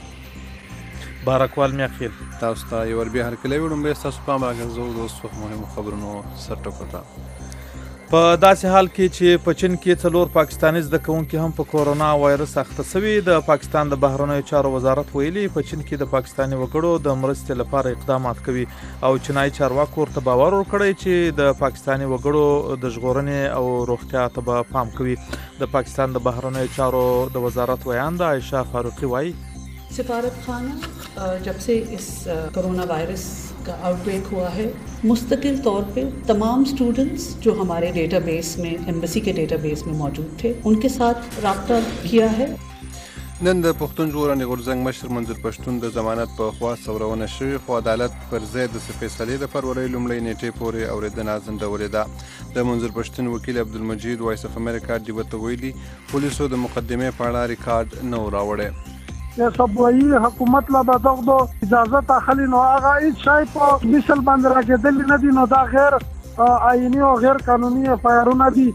C: بارکوال میاخیل
B: تاسو ته یو ور بیا هرکلی وړاندې ستاسو پام راګرځو د اوس وخت مهمو خبرونو سرټکو ته.
C: په داسې حال کې چې په چین کې 4 پاکستاني زده کوونکي هم په کورونا وایرس اخته شوي. د پاکستان د بهرنیو چارو وزارت ویلي په چین کې د پاکستاني وګړو د مرستې لپاره اقدامات کوي او چینایي چارواکو ورته باور ورکړی چې د پاکستاني وګړو د ژغورنې او روغتیا ته به پام کوي. د پاکستان د بهرنیو چارو د وزارت ویاند عایشه فاروقی وایي
K: سفارت खाना जब से इस कोरोना वायरस का आउटब्रेक हुआ है मुस्तकिल तौर पे तमाम स्टूडेंट्स जो हमारे डेटाबेस में एम्बेसी के डेटाबेस में मौजूद थे उनके साथ राब्ता किया है.
B: نن د پښتون ژغورنې غورځنګ مشر منظور پښتون د ضمانت په خوا ثورونه شوې خو عدالت پر ځای د فیصلې د فروری لومړۍ نیټې پورې اورېدنه ځنډولې ده. د منظور پښتون وکیل عبدالمجید وایس اف امریکا ډیو ته ویلي پولیسو د مقدمې په اړه ریکارډ نه و راوړی.
D: یا صوبایي حکومت لا بدغه اجازه اخلي نو هغه هیڅ شی په مثال باندې راکېدل نه دي نو دا غیر آئینی او غیر قانوني فایرونه دي.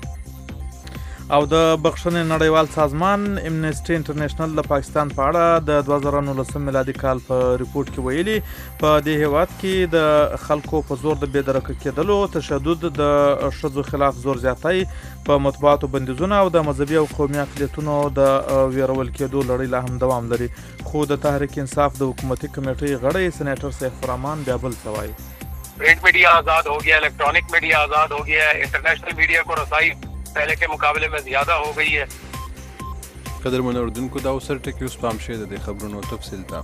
C: او د بخښنې نړیوال سازمان امنیسټي انټرنیشنل د پاکستان په اړه د 2019 میلادي کال په ریپورت کې ویلي په دې هیواد کې د خلکو په زور د بېدرکه کېدلو، تشدد، د ښځو خلاف زور زیاتی، په مطبوعاتو بندیزونه او د مذهبي او قومي اقلیتونو د ویرول کېدو لړۍ لا هم دوام لري. خو د تحریک انصاف د حکومتي کمیټې غړی سېنیټر سیف الرحمان بیا بل څه وایي.
E: प्रिंट मीडिया आज़ाद हो गया, इलेक्ट्रॉनिक मीडिया आज़ाद हो गया है, इंटरनेशनल मीडिया को रसाई पहले के मुकाबले में ज़्यादा हो गई है.
B: قدرمن اوریدونکو دا اوس ټکی اوس پام شه د خبرونو تفصیل ته.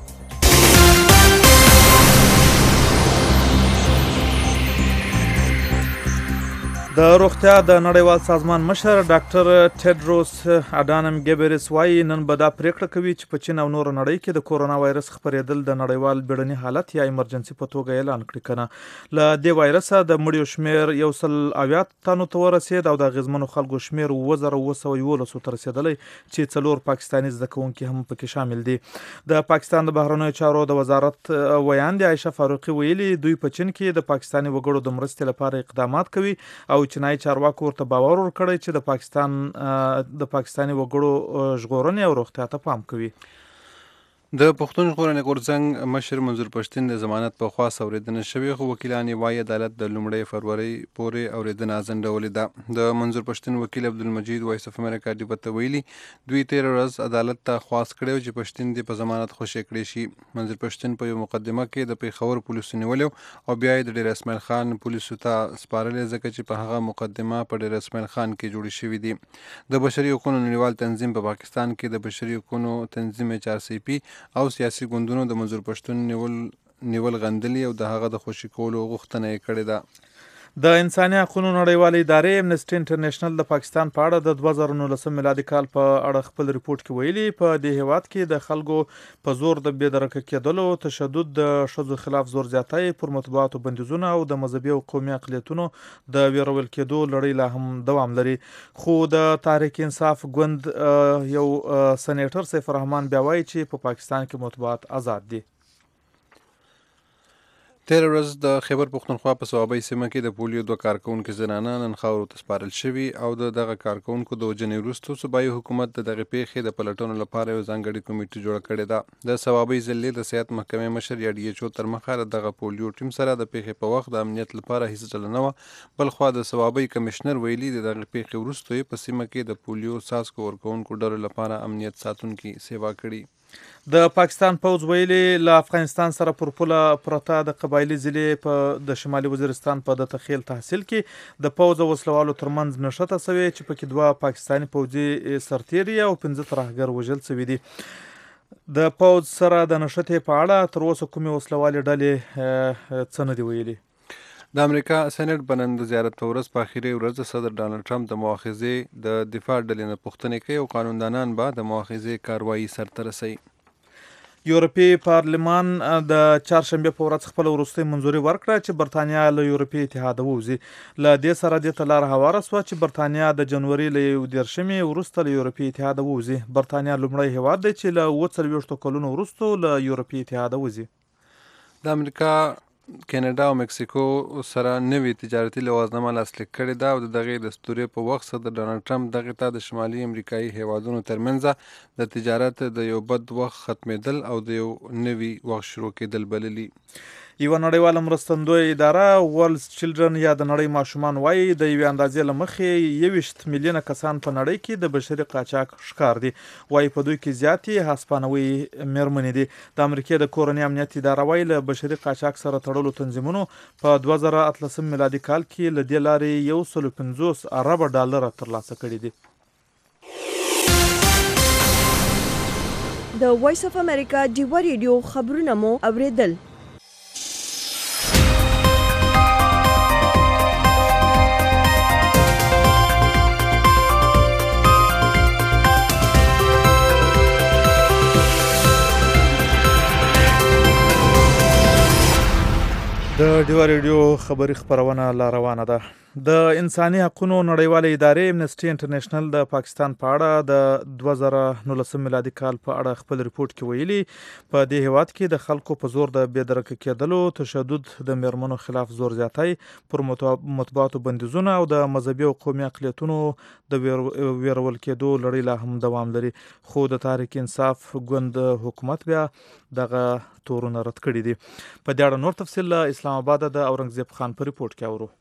C: د روغتیا د نړیوال سازمان مشر ډاکټر ټیډروس اډانم ګیبریس وایي نن به دا پریکړه کوي چې په چین او نور نړۍ کې د کورونا وایرس خپرېدل د نړیوال بیړني حالت یا ایمرجنسي په توګه اعلان کړي کنه. له دې وایرسه د مړیو شمیر 170 تنو ته ورسېد او د اغېزمنو خلکو شمیر 2911 ته رسېدلی چې 4 پاکستاني زده کوونکي هم پکې شامل دي. د پاکستان د بهرنیو چارو د وزارت ویاند عایشه فاروقی ویلي دوی په چین کې د پاکستاني وګړو د مرستې لپاره اقدامات کوي او چینایي چارواکو ورته باور ورکړی چې د پاکستاني وګړو ژغورنې او روغتیا ته پام کوي.
B: د پښتون ژغورنې غورځنګ مشر منظور پښتون د ضمانت په خوا اورېدنه شوې خو وکیلان یې وایي عدالت د لومړۍ فروری پورې اورېدنه ځنډولې ده. د منظور پښتون وکیل عبدالمجید وایس اف امریکا ډیو ته ویلي دوی 13 ورځ عدالت ته خواست کړی چې پښتون دې په ضمانت خوشی کړی شي. منظور پښتون په یو مقدمه کې د پیښور پولیسو نیولی او بیا یې د ډیر اسماعیل خان پولیسو ته سپارلې ځکه چې په هغه مقدمه په ډیر اسماعیل خان کې جوړې شوې دي. د بشري حقوقو نړیوال تنظیم په پاکستان کې د بشري حقوقو تنظیم HRCP او سیاسي ګوندونو د منظور پښتون نیول غندلي او د هغه د خوشي کولو غوښتنه یې کړې ده.
C: د انساني حقوقو نړیوالې ادارې امنیسټي انټرنیشنل د پاکستان په اړه د 2019 میلادي کال په اړه خپل ریپورت کې ویلي په دې هیواد کې د خلکو په زور د بېدرکه کېدلو، تشدد، د ښځو خلاف زور زیاتی، پر مطبوعاتو بندیزونه او د مذهبي او قومي اقلیتونو د ویرول کېدو لړۍ لا هم دوام لري. خو د تحریک انصاف ګوند یو سېنیټر سیف الرحمان بیا وایي چې په پاکستان کې مطبوعات آزاد دي.
B: 13 ورځ د خیبر پښتونخوا په صوابۍ سیمه کې د پولیو 2 کارکونکو زنانه نن خاورو ته سپارل شوي او د دغه کارکونکو د وژنې وروسته صوبایي حکومت د دغې پیښې د پلټنو لپاره یو ځانګړې کمیټه جوړه کړې ده. د صوابۍ ضلعې د صحت محکمې مشر یا DHO تر مخه د دغه پولیو ټیم سره د پیښې په وخت د امنیت لپاره هیڅ ډله نه وه. بلخوا د صوابۍ کمشنر ویلي د دغې پیښې وروسته یې په سیمه کې د پولیو څاڅکو ورکوونکو ډلو لپاره امنیت ساتونکي سیوا کړي.
C: د پاکستان پوځ ویلي له افغانستان سره پر پوله پرته د قبایلي ضلعې په د شمالي وزیرستان په د تخیل تحصیل کې د پوځ او وسلوالو ترمنځ نښته شوې چې پکې 2 پاکستاني پوځي سرتیري او 15 ترهګر وژل شوي دي. د پوځ سره د نښتې په اړه تر اوسه کومې وسلوالې ډلې څه نه دي ویلي.
B: د امریکا سېنات په نن د زیارت په ورځ په اخري ورځ صدر ډانلډ ټرمپ د مؤاخذې د دفاع ډلې نه پوښتنې کوي او قانوندانان به د مؤاخذې کاروایي سرته رسوي.
C: یورپی پارلمان د چهارشنبه په ورځ خپل وروستۍ منځوري ورکړه چې برتانیا له یورپي اتحاد ووځي. له دې سره دې ته لار هواره شوه چې برتانیا د جنوري له 11 وروسته له یورپي اتحاد ووځي. برتانیا لومړی هیواد دی چې له 40 کلونو وروسته له یورپي اتحاد ووځي.
B: د امریکا، کینیډا او مکسیکو سره نوې تجارتي لوازنامه لاسلیک کړې ده او د دغې د ستوري په وخت صدر ډانلډ ټرمپ دغې ته د شمالي امریکایي هیوادونو ترمنځ د تجارت د یو بد وخت ختمېدل او د یو نوي وخت شروع کېدل بللي.
C: یوه نړیواله مرستندویه اداره ورلډ چلډرن یا د نړۍ ماشومان وایي د یوې اندازې له مخې 21 میلیونه کسان په نړۍ کې د بشري قاچاق ښکار دي. وایي په دوی کې زیاتې هسپانوي مېرمنې دي. د امریکې د کورنۍ امنیت اداره وایي له بشري قاچاق سره تړلو تنظیمونو په 2018 میلادي کال کې له دې لارې 150 ارب ډالر ترلاسه کړي دي.
I: د وایس اف امریکا ډیوا ریډیو خبرونه مو اوریدل.
C: د ډیوا ریډیو خبري خبرونه لا روانه ده. د انساني حقوقو نړیواله ادارې امنسټي انټرنیشنل د پاکستان په اړه د 2019 میلادي کال په اړه خپل ریپورت کې ویلي په دې هیواد کې د خلکو په زور د بېدرکه کېدلو، تشدد، د میرمنو خلاف زور زیاتی، پر مطبوعاتو بندیزونه او د مذهبي او قومي اقلیتونو د ویرول کېدو لړۍ لا هم دوام لري. خو د تحریک انصاف ګوند حکومت بیا دغه تورونه رد کړي دي. په دې اړه نور تفصیل له اسلام آباد د اورنګزیب خان په ریپورت کې اورو.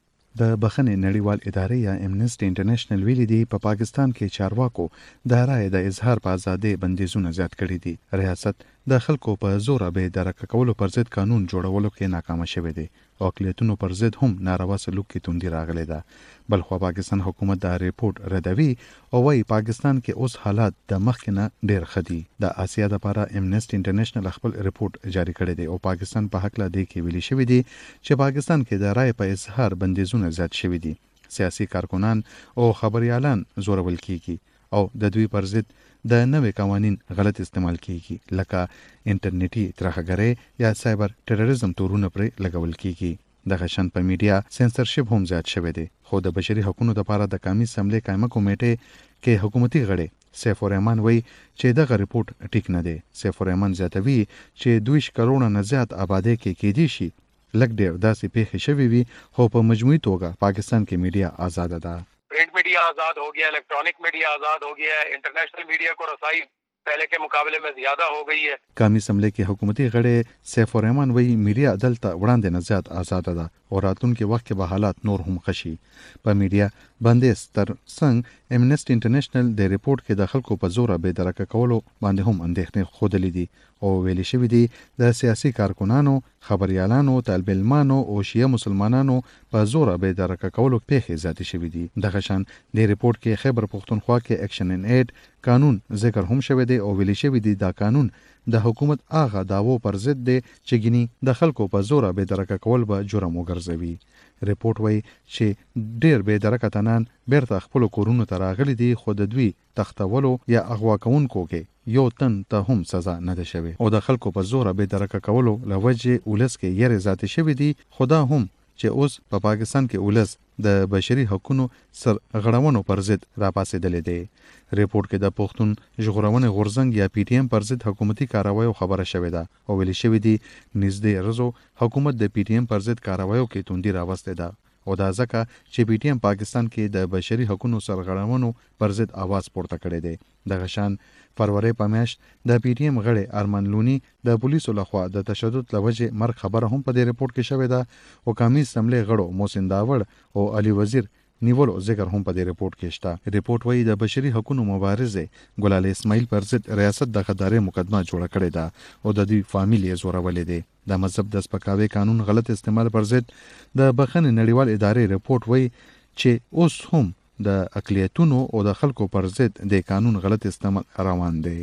F: د بخښنې نړیوال ادارې یا امنسټي انټرنیشنل ویلي دي په پاکستان کې چارواکو د رایې د اظهار په ازادۍ بندیزونه زیات کړي دي. ریاست د خلکو په زور به درک کولو پر ضد قانون جوړولو کې ناکام شوی دی او اقلیتونو پر ضد هم ناروا سلوک کې توندي راغلی ده. بلخو پاکستان حکومت دا ریپورت ردوي او وايي پاکستان کې اوس حالات د مخکې نه ډیر ښه دي. د آسیا لپاره امنسټي انټرنیشنل خپل ریپورت جاری کړی دی او پاکستان په حق لا دی کې ویلي شوی دی چې پاکستان کې د رایې په اظهار بندیزونه زیات شوی دي. سیاسي کارکنان او خبريالان زورول کیږي او د دوی پر ضد د نوې قوانین غلط استعمال کیږي لکه انټرنیټي ترهګرۍ یا سایبر ټیرریزم تورونه پرې لګول کیږي. دغه شان په میډیا سنسرشپ هم زیات شوی دی. خو د بشري حقوقو لپاره د قومي اسمبلی قائمه کمیټې کې حکومتي غړي سیف الرحمن وایي چې دغه ریپورت ټیک نه دی. سیف الرحمن زیاتوي چې 2 کروڑ نه زیات آبادی کې کېدی شي لږ ډېر داسې پیښې شوې وي خو په مجموعي توګه پاکستان کې میډیا آزاد ده.
E: प्रिंट मीडिया आजाद हो गया, इलेक्ट्रॉनिक मीडिया आजाद हो गया है, इंटरनेशनल मीडिया को रसाई पहले के मुकाबले में ज्यादा हो गई है.
F: قومي اسمبلی کې حکومتي غړي سیف الرحمن وایي میډیا دلته وړاندې نه زیات آزاد ده او راتلونکي وخت کې به حالات نور هم ښه شي. په میډیا بندیز تر څنګ امنسټي انټرنیشنل د ریپورت کې د خلکو په زور به درک کولو باندې هم اندېښنې خوده دي او ویلي شوی دی د سیاسي کارکنانو، خبريالانو، طالب علمانو او شیعه مسلمانانو په زور به درک کولو پیښې زیاتې شوې دي. دغه شان د ریپورت کې خیبر پختونخوا کې اکشن ان ایډ قانون ذکر هم شوی دی او ویلي شوی دی دا قانون د حکومت هغه داوو پر ضد دی چې ګینی د خلکو په زور به درک کول به جرم وګرځوي. ریپورت وایي چې ډیر به درکتنان بیرته خپل کورونو ته راغلي دي خو د دوی تختولو یا اغوا کوونکو کې یو تن ته هم سزا نه ده شوی او د خلکو په زور به درک کولو لوجه ولس کې یې ذات شوی دي. خدا هم چې اوس په پاکستان کې ولس د بشري حقوقو سر غړونو پر ضد راپاسېدل دي. ریپورت کې د پښتون ژغورنې غورځنګ یا پی ټی ایم پر ضد حکومتي کاروایو خبره شوې ده او ویل شوې دي نږدې ورځو حکومت د پی ټی ایم پر ضد کاروایو کې توندي راوسته ده او دا ځکه چې پی ټی ایم پاکستان کې د بشري حقوقو سرغړونو پر ضد आवाज پورته کړی دی. دغه شان فروری په میاشت د پی ټی ایم غړي ارمان لونی د پولیسو لخوا د تشدد لوجه مرګ خبره هم په دې ریپورت کې شوې ده او قومي اسمبلی غړو محسن داوړ او علي وزیر نیولو ذکر هم په دې ریپورت کې شته. ریپورت وایي د بشري حقوقو مبارز ګلال اسماعیل پر ضد ریاست د خداري مقدمه جوړه کړې ده او د دې فامیل یې زورولې دي. د مذهب د سپکاوي قانون غلط استعمال پر ضد د بخښنې نړیوال ادارې ریپورت وایي چې اوس هم د اقلیتونو او د خلکو پر ضد د قانون غلط استعمال روان دی.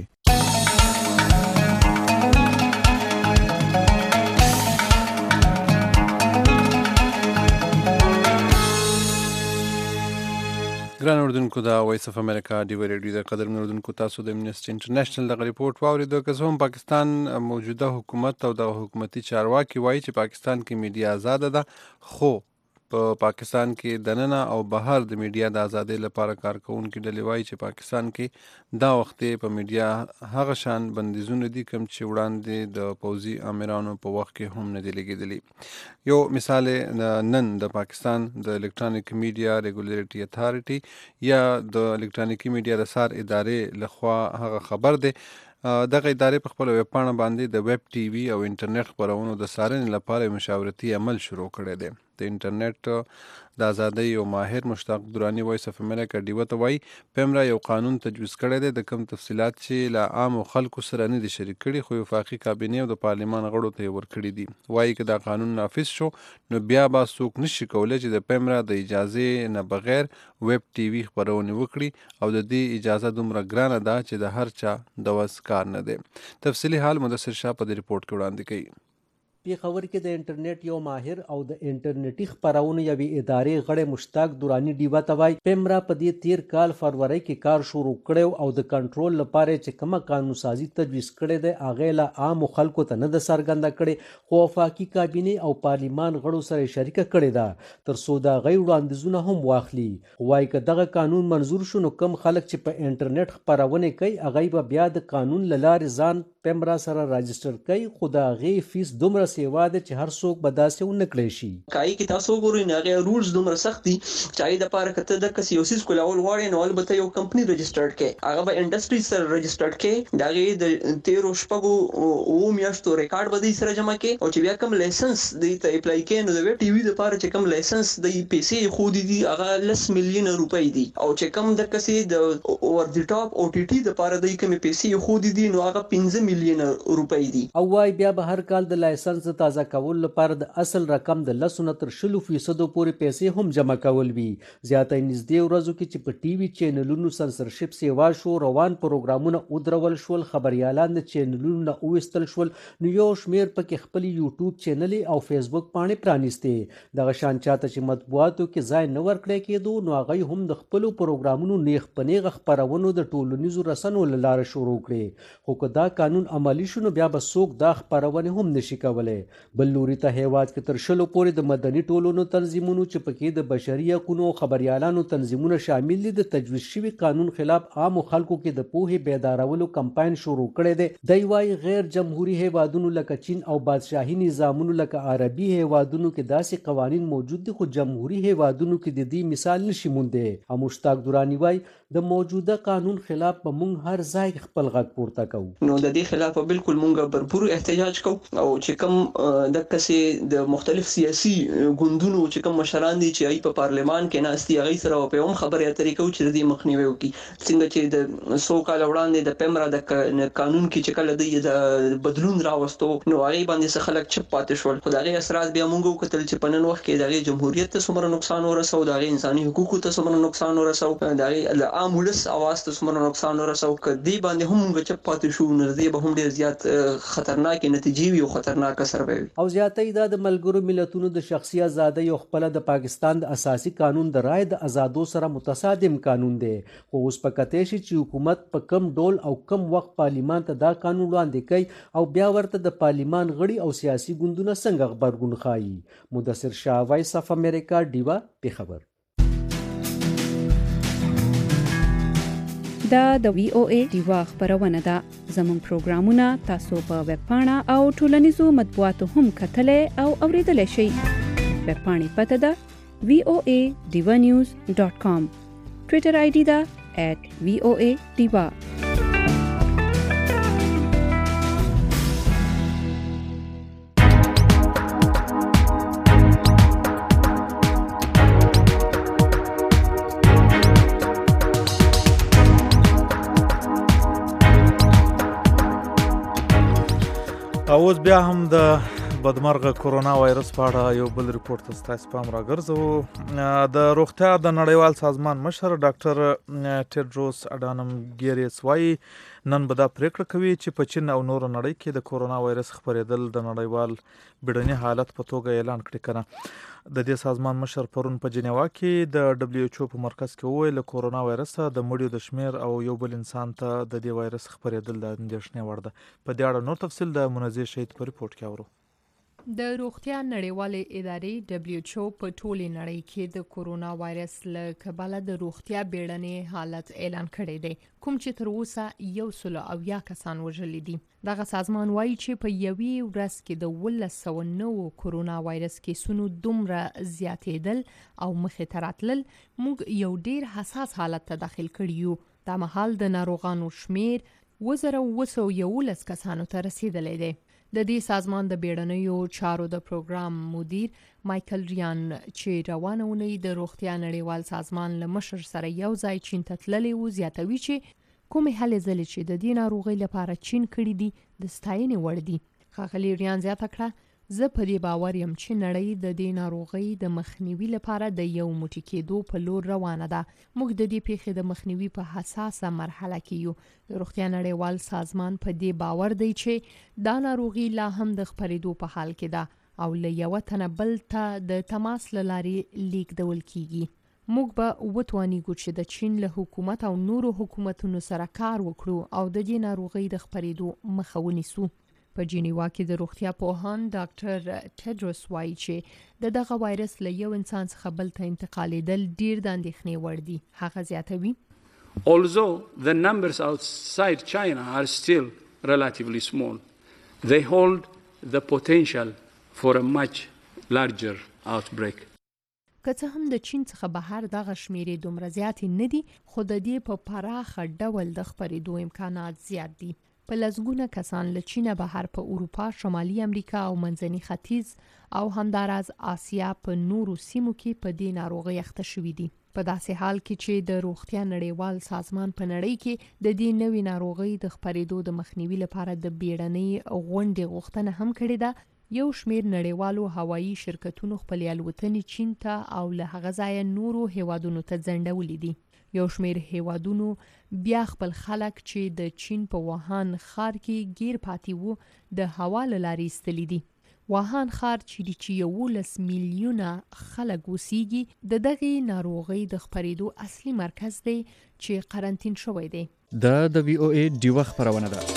B: ګران اردوونکو دا وایس اف امریکا ډیو ریډیو د قدر اردوونکو تاسو د امنیسټي انټرنیشنل د ریپورت واورېدو که څه هم پاکستان موجوده حکومت او د حکومتي چارواکي وایي چې پاکستان کې میډیا آزاده ده، خو په پاکستان کې دننه او بهر د میډیا د ازادۍ لپاره کارکونکي ډلې وایي چې پاکستان کې دا وخت په میډیا هغه شان بندیزونه دي کوم چې وړاندې د پوځي آمرانو په وخت کې هم نه دي لګېدلي. یو مثال نن د پاکستان د الکترونیک میډیا ریګولیټري اتھارټي یا د الکترونیکي میډیا د څار ادارې لخوا هغه خبر دی. دغه ادارې په خپل ویب پاڼه باندې د ویب ټي وي او انټرنیټ خپرونو د څارنې لپاره مشاورتي عمل شروع کړی دی. د انټرنیټ د ازادۍ یو ماهر مشتاق درانی وایس اف امریکا ډیو ته وایي پیمرا یو قانون تجویز کړی دی، د کوم تفصیلات چې له عامو خلکو سره نه دي شریک کړي، خو وفاقي کابینې او د پارلمان غړو ته یې ورکړي دي. وایي که دا قانون نافذ شو نو بیا به څوک نشي کولی چې د پیمرا د اجازې نه بغیر ویب ټي وي خپرونې وکړي او د دې اجازه دومره ګرانه ده چې د هر چا د وس کار نه دی. تفصیلي حال مدثر شاه په دې رپورټ کې وړاندې کوي.
G: پیښور کې د انټرنیټ یو ماهر او د انټرنیټي خپرونو یوې ادارې غړی مشتاق درانی ډیوه ته وایي پیمرا په دې تیر کال فروری کې کار شروع کړی او د کنټرول لپاره چې کومه قانون سازي تجویز کړی دی هغې له عامو خلکو ته نه ده څرګنده کړې، خو وفاقي کابینې او پارلمان غړو سره شریکه کړې ده تر څو د هغوی وړاندیزونه هم واخلي. وایي که دغه قانون منظور شو نو کم خلک چې په انټرنیټ خپرونې کوي هغوی به بیا د قانون له لارې ځان پیمرا سره راجسټر کوي، خو د هغې فیس دومره سیوا ده چې هر څوک به داسې ونه کړی شي.
V: کای کې تاسو وګورئ نو هغه رولز دومره سخت دي چې هغې دپاره که ته دغسې یو څیز کولول غواړې نو البته یو کمپني رجسټرډ کړې، هغه به انډسټري سره رجسټرډ کړې، د هغې د 13 میاشتو ریکارډ به دوی سره جمع کړې او چې بیا کوم لایسنس دوی ته اپلای کړې نو د ویب ټي وي دپاره چې کوم لایسنس دوی پیسې ښودي دي هغه 10 میلیونه روپۍ دي او چې کوم دغسې د اوور دی ټاپ او ټي ټي دپاره دوی کومې پیسې ښودي دي نو هغه 15 میلیونه روپۍ دي.
G: او وايي بیا به هر کال د لایسنس تازه کول لپاره د اصل رقم د 10 نه تر 20% پورې پیسې هم جمع کول وي. زیاته نږدې ورځو کې چې په ټي وي چینلونو سنسرشپ سیوا شو، روان پروګرامونه ودرول شول، خبریالان د چینلونو نه وویستل شول، نو یو شمیر پکې خپل یوټیوب چینل او فیسبوک پاڼې پرانیستې. دغه شان چاته چې مطبوعاتو کې ځای نه ورکړی کېدو نو هغوی هم د خپلو پروګرامونو نیغ په نیغه خپرونو د ټولنیزو رسنیو له لارې شروع کړې. خو که دا قانون عملي شو نو بیا به څوک دا خپرونې هم نشي کولی. بل لوري ته هیواد کې تر 100 پورې د مدني ټولنو تنظیمونو چې پکې د بشري حقونو او خبریالانو تنظیمونه شامل دي د تجویز شوي قانون خلاف عامو خلکو کې د پوهې بیدارولو کمپاین شروع کړی دی. دی وایي غیر جمهوري هیوادونو لکه چین او بادشاهي نظامونو لکه عربي هیوادونو کې داسې قوانین موجود دي خو جمهوري هیوادونو کې د دې مثال نشي موندی. مشتاق درانی وایي د موجوده قانون خلاف به موږ هر ځای خپل غږ پورته کوو.
V: نو د دې خلاف بالکل موږ بھرپور احتجاج کوو او چې کوم دغسې د مختلف سیاسي ګوندونو چې کوم مشران دي چې په پارلمان کې ناست دي هغوی سره په هم خبرې اترې کوو چې د دې مخنیوی وکړي. څنګه چې د 100 کاله وړاندې د پیمرا د قانون کې چې کله دوی د بدلون راوستو نو هغې باندې څه خلک چپ پاتې شول، خو د هغې اثرات بیا موږ وکتل چې په نن وخت کې د هغې جمهوریت ته څومره نقصان ورسو، د هغې انساني حقوقو ته څومره نقصان ورسو، د هغې د عام ولس اواز ته څومره نقصان ورسو. که دې باندې هم موږ چپ پاتې شو نو د دې به هم ډېر زیات خطرناکې نتیجې وي او خطرناک اثر به وي.
G: او زیاتې دا د ملګرو ملتونو د شخصي ازادۍ او خپله د پاکستان د اساسي قانون د رایې د ازادو سره متصادم قانون دی. خو اوس په کتې شي چې حکومت په کم ډول او کم وخت پارلمان ته دا قانون وړاندې کوي او بیا ورته د پارلمان غړي او سیاسي ګوندونه څنګه غبرګون ښایي. مدثر شاه، وایس اف امریکا، ډیوه، پیښور.
H: دا د وی او ای ډیوه خبرونه ده. زموږ پروګرامونه تاسو په ویب پاڼه او ټولنیزو مطبوعاتو هم کتلی او اوریدلی شئ. ویب پاڼې پته ده voanews.com. ټویټر آی ډي ده @voa diva.
C: اوس بیا هم د بدمرغه کورونا وایرس په اړه یو بل ریپورت ته ستاسو پام راګرځو. د روغتیا د نړیوال سازمان مشر ډاکټر ټیډروس اډانم ګیریس وايي نن به دا پریکړه کوي چې په چین او نورو نړۍ کې د کورونا وایرس خپرېدل د نړیوال بیړني حالت په توګه اعلان کړي کنه. د دې سازمان مشر پرون په جنیوا کې د دبليو ایچ او په مرکز کې وویل کورونا وایرس د مړیو د شمیر او یو بل انسان ته د دې وایرس خپرېدل د اندېښنې وړ ده. په دې اړه نور تفصیل د منزه شهید په ریپورت کې اورو.
H: د روغتیا نړیوالې ادارې دبليو ایچ او په ټولې نړۍ کې د کورونا وایرس له کبله د روغتیا بیړني حالت اعلان کړی دی، کوم چې تر اوسه 100 کسان وژلي دي. دغه سازمان وایي چې په یوې ورځ کې د 1909 کورونا وایرس کیسونو دومره زیاتېدل او مخې ته راتلل موږ یو ډیر حساس حالت ته داخل کړي یو. دا مهال د ناروغانو شمیر 1911 کسانو ته رسیدلی دی. د دې سازمان د بیړنیو چارو د پروګرام مدیر مایکل ریان چې روانه اونۍ د روغتیا نړیوال سازمان له مشر سره یو ځای چین ته تللی و زیاتوي چې کومې هلې ځلې چې د دې ناروغۍ لپاره چین کړي دي د ستاینې وړ دي. ښاغلي ریان زیاته کړه زه په دې باور یم چې نړۍ د دې ناروغۍ د مخنیوي لپاره د یو موټی کېدو په لور روانه ده. موږ د دې پیښې د مخنیوي په حساسه مرحله کې یو. د روغتیا نړیوال سازمان په دې باور دی چې دا ناروغي لا هم د خپرېدو په حال کې ده او له یو تنه بل ته د تماس له لارې لیږدول کیږي. موږ به وتوانیږو چې د چین له حکومت او نورو حکومتونو سره کار وکړو او د دې ناروغۍ د خپرېدو مخه ونیسو. په جنیوا کې د روغتیا پوهان ډاکټر ټیډروس وايي چې دغه وایرس له یو انسان څخه بل ته انتقالېدل ډیر د اندېښنې وړ دي. هغه زیاتوي
A: Although the numbers outside China are still relatively small, they hold the potential for a much larger outbreak.
H: که څه هم د چین څخه بهر دغه شمیرې دومره زیاتې نه دي خو د دې په پراخه ډول د خپرېدو امکانات زیات دي. په لسګونه کسان له چینه بهر په اروپا، شمالي امریکا او منځني ختیځ او همداراز آسیا په نورو سیمو کې په دې ناروغۍ اخته شوي دي. په داسې حال کې چې د روغتیا نړیوال سازمان په نړۍ کې د دې نوې ناروغۍ د خپرېدو د مخنیوي لپاره د بیړنۍ غونډې غوښتنه هم کړې ده. یو شمیر نړیوالو هوایي شرکتونو خپلې الوتنې چین ته او له هغه ځایه نورو هیوادونو ته ځنډولې دي. یو شمیر هیوادونو بیا خپل خلک چې د چین په ووهان ښار کې گیر پاتې وو د هوا له لارې ایستلي دي. ووهان ښار چې 11 میلیونه خلک اوسیږي د دغې ناروغۍ د خپرېدو اصلي مرکز دی چې قرنطین شوی دی.
Q: د وی او ای ډیوه خبرونه ده.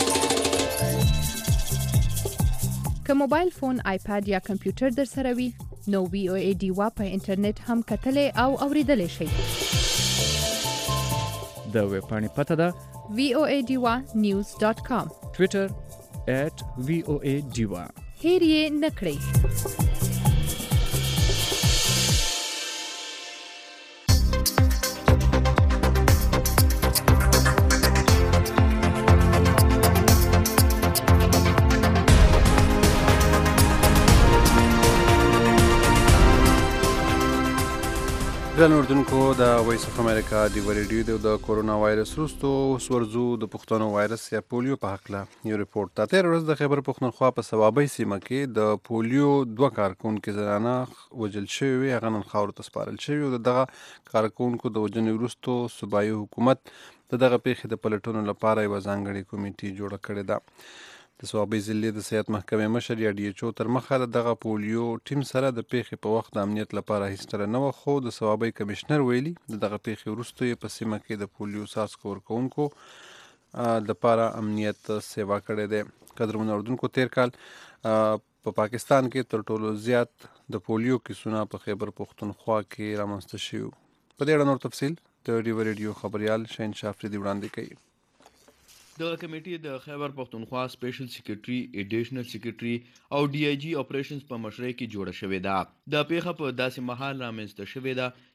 H: که موبایل فون، آیپاد یا کمپیوټر در سره وي نو وی او ای ډیوه په انټرنیټ هم کتلی او اوریدلی شئ.
Q: د ویب پاڼې پته ده
H: voadiwa.news.com.
Q: ټویټر @voadiwa.
H: هیر یې نه کړئ.
B: ګران اردوونکو د وایس اف امریکا د ریډیو د کورونا وایرس وروسته اوس ورځو د پښتنو وایرس یا پولیو په هکله یو ریپورت. د تېره ورځ د خیبر پښتونخوا په صوابۍ سیمه کې د پولیو 2 کارکونکو زنانه وژل شوې وې. هغه نن خاورو ته سپارل شوې او دغه کارکونکو د وژنې وروسته صوبایي حکومت د دغه پیښې د پلټنو لپاره یوه ځانګړې کمیټې جوړه کړې ده. د صوابۍ ضلعې د صحت محکمې مشر یا ډي ایچ او تر مخه د دغه پولیو ټیم سره د پیښې په وخت د امنیت لپاره هیڅ ډله نه وه، خو د صوابۍ کمشنر ویلي د دغه پیښې وروسته یې په سیمه کې د پولیو څاڅکو ورکوونکو لپاره امنیت سیوا کړی دی. قدرمنو اردوونکو، تیر کال په پاکستان کې تر ټولو زیات د پولیو کیسونه په خیبر پښتونخوا کې رامنځته شوي. په دې اړه نور تفصیل د ډیو ریډیو خبریال شهنشاه افریدي وړاندې کوي.
L: دغه کمیټې د خیبر پښتونخوا سپیشل سیکریټري، ایډیشنل سیکریټري او ډي آی جي اپریشنز په مشرۍ کې جوړه شوې ده. د پیښه په داسې مهال رامنځته شوې ده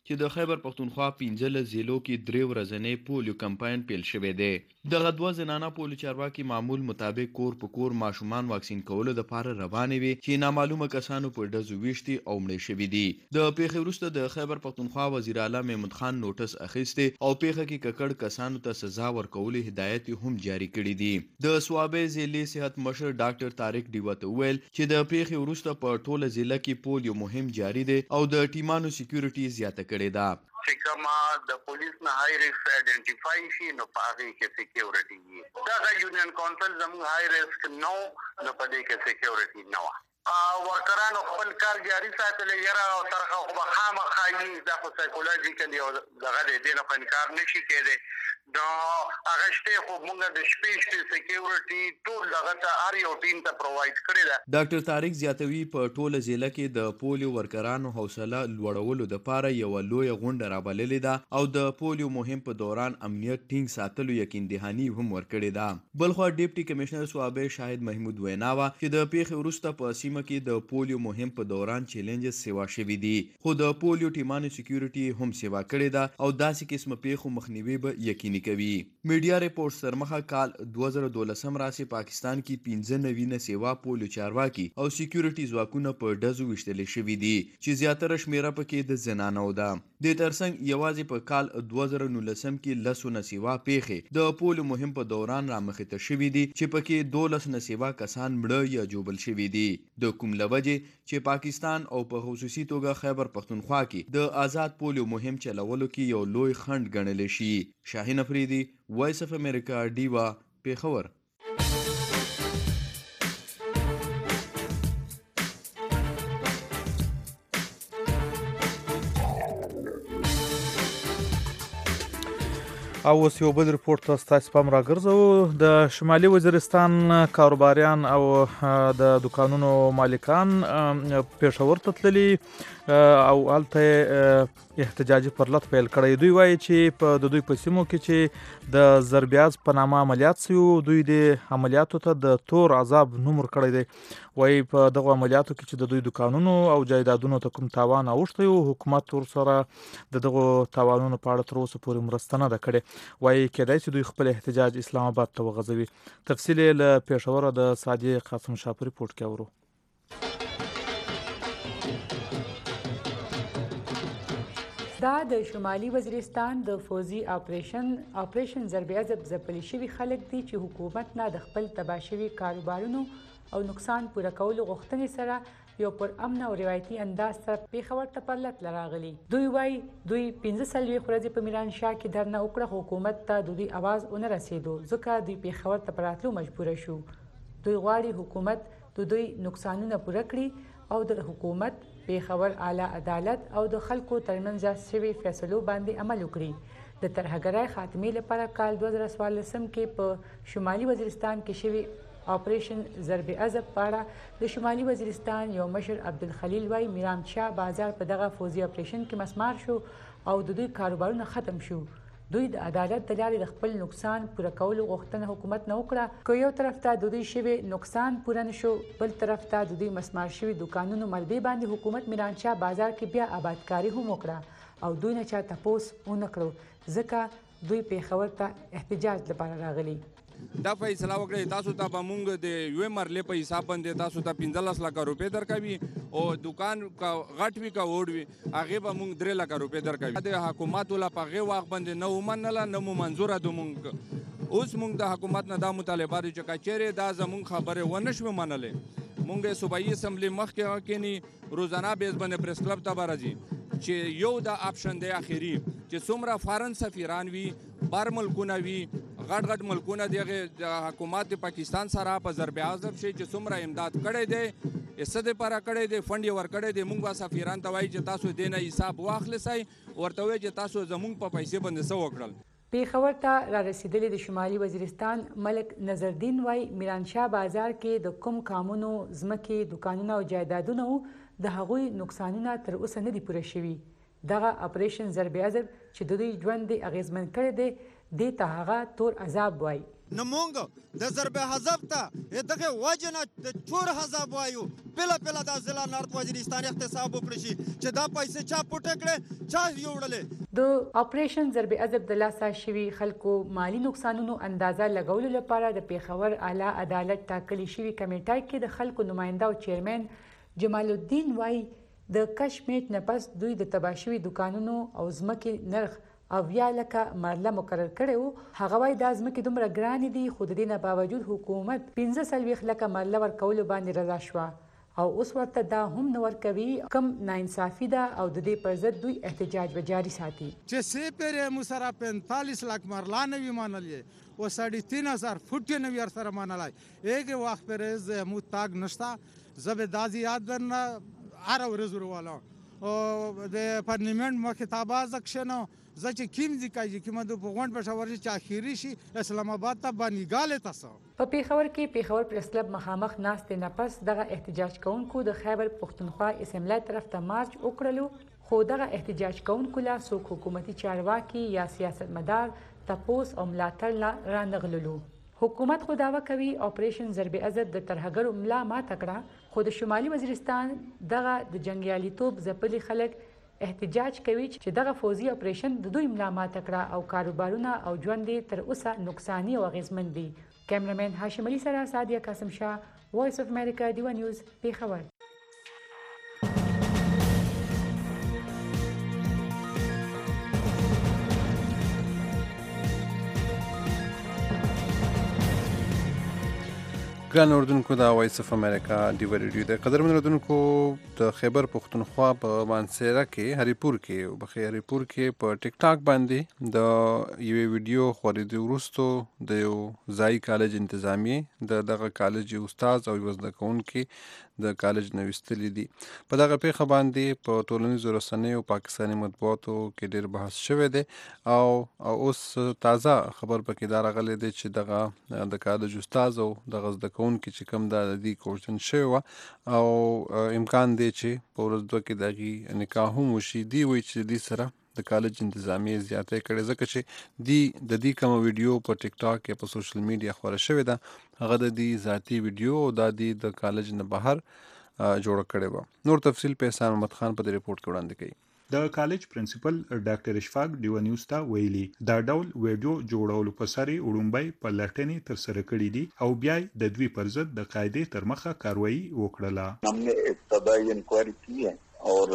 L: چې د خیبر پښتونخوا 15 ضلعو کې 3 ورځنی پولیو کمپاین پیل شوی دی. دغه 2 زنانه پولیو چارواکي معمول مطابق کور په کور ماشومان واکسین کولو لپاره روانې وي چې نامعلومه کسانو په ډزو ویشتي او مړه شوي دي. د پیښې وروسته د خیبر پښتونخوا وزیر اعلی محمود خان نوټس اخیستی او پیښه کې ککړ کسانو ته سزا ورکولو هدایت هم جاری کړي دي. د سوابۍ ضلعي صحت مشر ډاکټر طارق ډیوا ته وویل چې د پیښې وروسته په ټوله ضلع کې پولیو مهم جاری دی او د ټیمانو سکیورټي زیاته کړې ده.
J: چې کومه د پولیس نه های ریسک آئیډنټیفای شي نو په هغې کې سکیورټي وي. دغه یونین کونسل زموږ های ریسک نو په دې کې سکیورټي نه وه. ورکرانو خپل کار جاري ساتلی یاره او ترخه خو به خامخا وي دا خو سایکولوژیکلي او دغه دی دې نه خو انکار نه شي کېدی. نو هغه شپې خو موږ د شپې سکیورټي ټول دغه ته هر یو ټیم ته پرووایډ کړې ده.
L: ډاکټر طارق زیاتوي په ټوله ضلع کې د پولیو ورکرانو حوصله لوړولو دپاره یوه لویه غونډه رابللې ده او د پولیو مهم په دوران امنیت ټینګ ساتلو یقین دهاني هم ورکړې ده. بلخوا ډیپټي کمشنر سوابۍ شاهد محمود وینا وه چې د پیښې وروسته په سیمه کې د پولیو مهم په دوران چیلنجز سیوا شوي دي خو د پولیو ټیمانو سکیورټي هم سیوا کړې ده او داسې قسمه پیښو مخنیوي به یقیني کوي. میډیا ریپورټ سرمخه کال 2012 راسي پاکستان کې 15 سیوا پولیو چارواکي او سکیورټي ځواکونه په ډزو ویشتل شوي دي چې زیاتره شمیره پکې د زنانو ده. د ترڅنګ یوازې په کال 2019 کې 10 سیوا پیښې د پولیو مهم په دوران رامخې ته شوي دي چې پکې 12 سیوا کسان مړه یا جوبل شوي دي. د کوم لوجې چې پاکستان او په خصوصي توګه خیبر پښتونخوا کې د آزاد پولیو مهم چلولو کې یو لوی خنډ ګڼل شي. شاهین افریدي، وایس اف امریکا، ډیوا، پیښور.
C: او اوس یو بل رپورټ ته ستاسو پام راګرځو. د شمالي وزیرستان کاروباریان او د دکانونو مالکان پېښور ته تللي او هلته احتجاجي پرلط پیل کړی. دوی وایي چې په د دوی په سیمو کې چې د زربیاز په نامه عملیات سوي دوی د عملیاتو ته د تور عذاب نوم ورکړی دی. وایي په دغو عملیاتو کې چې د دوی دکانونو او جایدادونو ته کوم تاوان اوښتی و حکومت ورسره د دغو تاوانونو په اړه تر اوسه پورې مرسته نه ده کړې. وایي کېدای چې دوی خپل احتجاج اسلام آباد ته وغځوي. تفصیل یې له پېښوره د سادې قاسم شاه په ریپورټ کې اورو.
M: دا د شمالي وزیرستان د فوزي اپریشن ضرب عضب ځپلي شوي خلک دي چې حکومت نه د خپل تباه شوي کاروبارونو او نقصان پوره کولو غوښتنې سره یو پر امن او روایتي انداز سره پېښور ته پرلط راغلي. دوی وایي دوی 15 ورځې په میرانشاه کې درنه وکړه، حکومت ته د دوی اواز ونه رسېدو ځکه دوی پېښور ته په راتلو مجبوره شو. دوی غواړي حکومت د دوی نقصانونه پوره کړي او د حکومت پېښور اعلی عدالت او د خلکو ترمنځ شوي فیصلو باندې عمل وکړي. د ترهګرۍ خاتمې لپاره کال 2014 کې په شمالي وزیرستان کې شوي اپریشن ضرب عضب په اړه د شمالي وزیرستان یو مشر عبدالخلیل وایي میرانشاه بازار په دغه فوزي اپریشن کې مسمار شو او د دوی کاروبارونه ختم شو. دوی د عدالت د لارې د خپل نقصان پوره کولو غوښتنه حکومت نه وکړه. که یو طرف ته د دوی شوي نقصان پوره نه شو، بل طرف ته د دوی مسمار شوي دوکانونو ملبې باندې حکومت میرانشاه بازار کې بیا آبادکاري هم وکړه او دوی نه چا تپوس ونه کړو ځکه دوی پېښور ته احتجاج لپاره راغلي.
W: دا فیصله وکړئ تاسو ته به مونږ د یوې مرلې په حساب باندې تاسو ته 15 لکه روپۍ درکوي او دکان که غټ وي که وړ وي هغې به مونږ 3 لکه روپۍ درکوي. د حکومت ولا په هغې وخت باندې نه ومنله نه مو منظوره ده. مونږ اوس مونږ د حکومت نه دا مطالبه دی چې که چیرې دا زمونږ خبرې ونه شوې منلې مونږ یې صوبایي اسمبلي مخکې کښېني روزانه بیس باندې پریس کلب ته به راځي چې یو د آپشن دی اخري چې څومره فارن سفیران وي بر ملکونه وي غټ ملکونه د حکومت د پاکستان سره په ضرب عضب شي چې څومره امداد کړی دی څه دپاره کړی دی فنډ یې ورکړی دی مونږ به سفیران ته وایي چې تاسو دې نه حساب واخلئ ورته وایي چې تاسو زمونږ په پیسې باندې څه وکړل.
M: پېښور ته را رسیدلي د شمالي وزیرستان ملک نظردین وایي میرانشاه بازار کې د کوم کامونو ځمکې دوکانونه او جایدادونه د هغوی نقصانونه تر اوسه نه دي پوره شوي. دغه اپریشن ضرب عضب چې د دوی ژوند دې اغیزمن کړی دی دې ته هغه تور عذاب وایي.
N: نو مونږ د ضرب حذف ته دغه وجه نه د تور حذف وایو. بله د ضلع نارت وزیرستان احتساب وکړي شي چې دا پیسې چا پټه کړې چا یوړلې.
M: د اپریشن ضرب عذب د لاسه شوي خلکو مالی نقصانونو اندازه لګولو لپاره د پیښور اعلی عدالت ټاکلي شوي کمیټه کې د خلکو نماینده او چیرمن جمال الدین وایي د کشمیټ نه پس دوی د تباه شوي دوکانونو او ځمکې نرخ 80 لکه مرله مقرر کړی و. هغه وایي دا ځمکې دومره ګرانې دي خو د دې نه باوجود حکومت 45 لکه مرله ورکولو باندې رضا شوه او اوس ورته دا هم نه ورکوي کم ناانصافي ده او د دې پر ضد دوی احتجاج به جاري ساتي.
N: چې سه پیرې مو سره 45 لک مرله نه وي منلې او 3500 فوټ نه وي سره منلای. ایک وخت پرې مو تاګ نشتا زبدازي یاد درنه هر ورځ ورواله او د پارلیمنت مخاطبه زکشنو زچ کیم دي کوي چې مده په غونډ بشاوري چې اخیری شي اسلام آباد ته باندې تاسو
M: په پیښور کې پیښور پریس کلب مخامخ ناست نه پس دغه احتجاج کوونکو د خیبر پښتونخوا اسمبلی طرف ته مارچ وکړلو خو دغه احتجاج کوونکو لا څوک حکومتي چارواکي یا سیاستمدار تپوس او ملاتړ لا رانغللو. حکومت خو داوا کوي اپریشن ضرب عزت د ترهګرو ملا ما تکړه خو د شمالي وزیرستان دغه د جنگیالیتوب ځپلي خلک احتجاج کوي چې دغه فوزي اپریشن د دوی ملا ما تکړه او کاروبارونه او ژوند تر اوسه نقصانی او اغیزمن دي. کیمرمن هاشم علي سره سادیه قاسم شاه وایس اف امریکا دیوا نیوز پیښور.
B: ګران اردوونکو د وایس اف امریکا ډیو ریډیو د قدرمن اردوونکو د خیبر پښتونخوا په مانسیرا کې هریپور کې په ټیک ټاک باندې د یو ویډیو خورېدو وروسته د یو ځای کالج انتظامیه دغه کالج استاد او زده کوونکي د کالج نه ویستلي دي. په دغه پیښه باندې په ټولنیزو رسنیو پاکستاني مطبوعاتو کې ډېر بحث شوی دی او اوس تازه خبر پکې دا راغلی دی چې دغه د کالج استاد او دغه زده کوونکي چې کوم د دې کوشن شوی وه او امکان دی چې په ورځ دوه کې دغې نکاح هم وشي. دی وایي چې دې سره د کالج انتظامیه زیاتی کړې ځکه چې د دې کومه ویډیو په ټیک ټاک یا په سوشل میډیا خوره شوې ده هغه د دې ذاتي ویډیو او د کالج نه بهر جوړه کړې وه. نور تفصیل په احسان محمد خان په دې ریپورټ کې وړاندې کوي.
O: د کالج پرنسپل ډاکټر اشفاق ډیو نیوز ته ویلي دا ډول ویډیو جوړولو په سر وړومبۍ په لټنې تر سره کړې دي او بیا د دوی پر ضد د قاعدې تر مخه کاروایی وکړله.
P: हमने ابتदाई इंक्वायरी की है और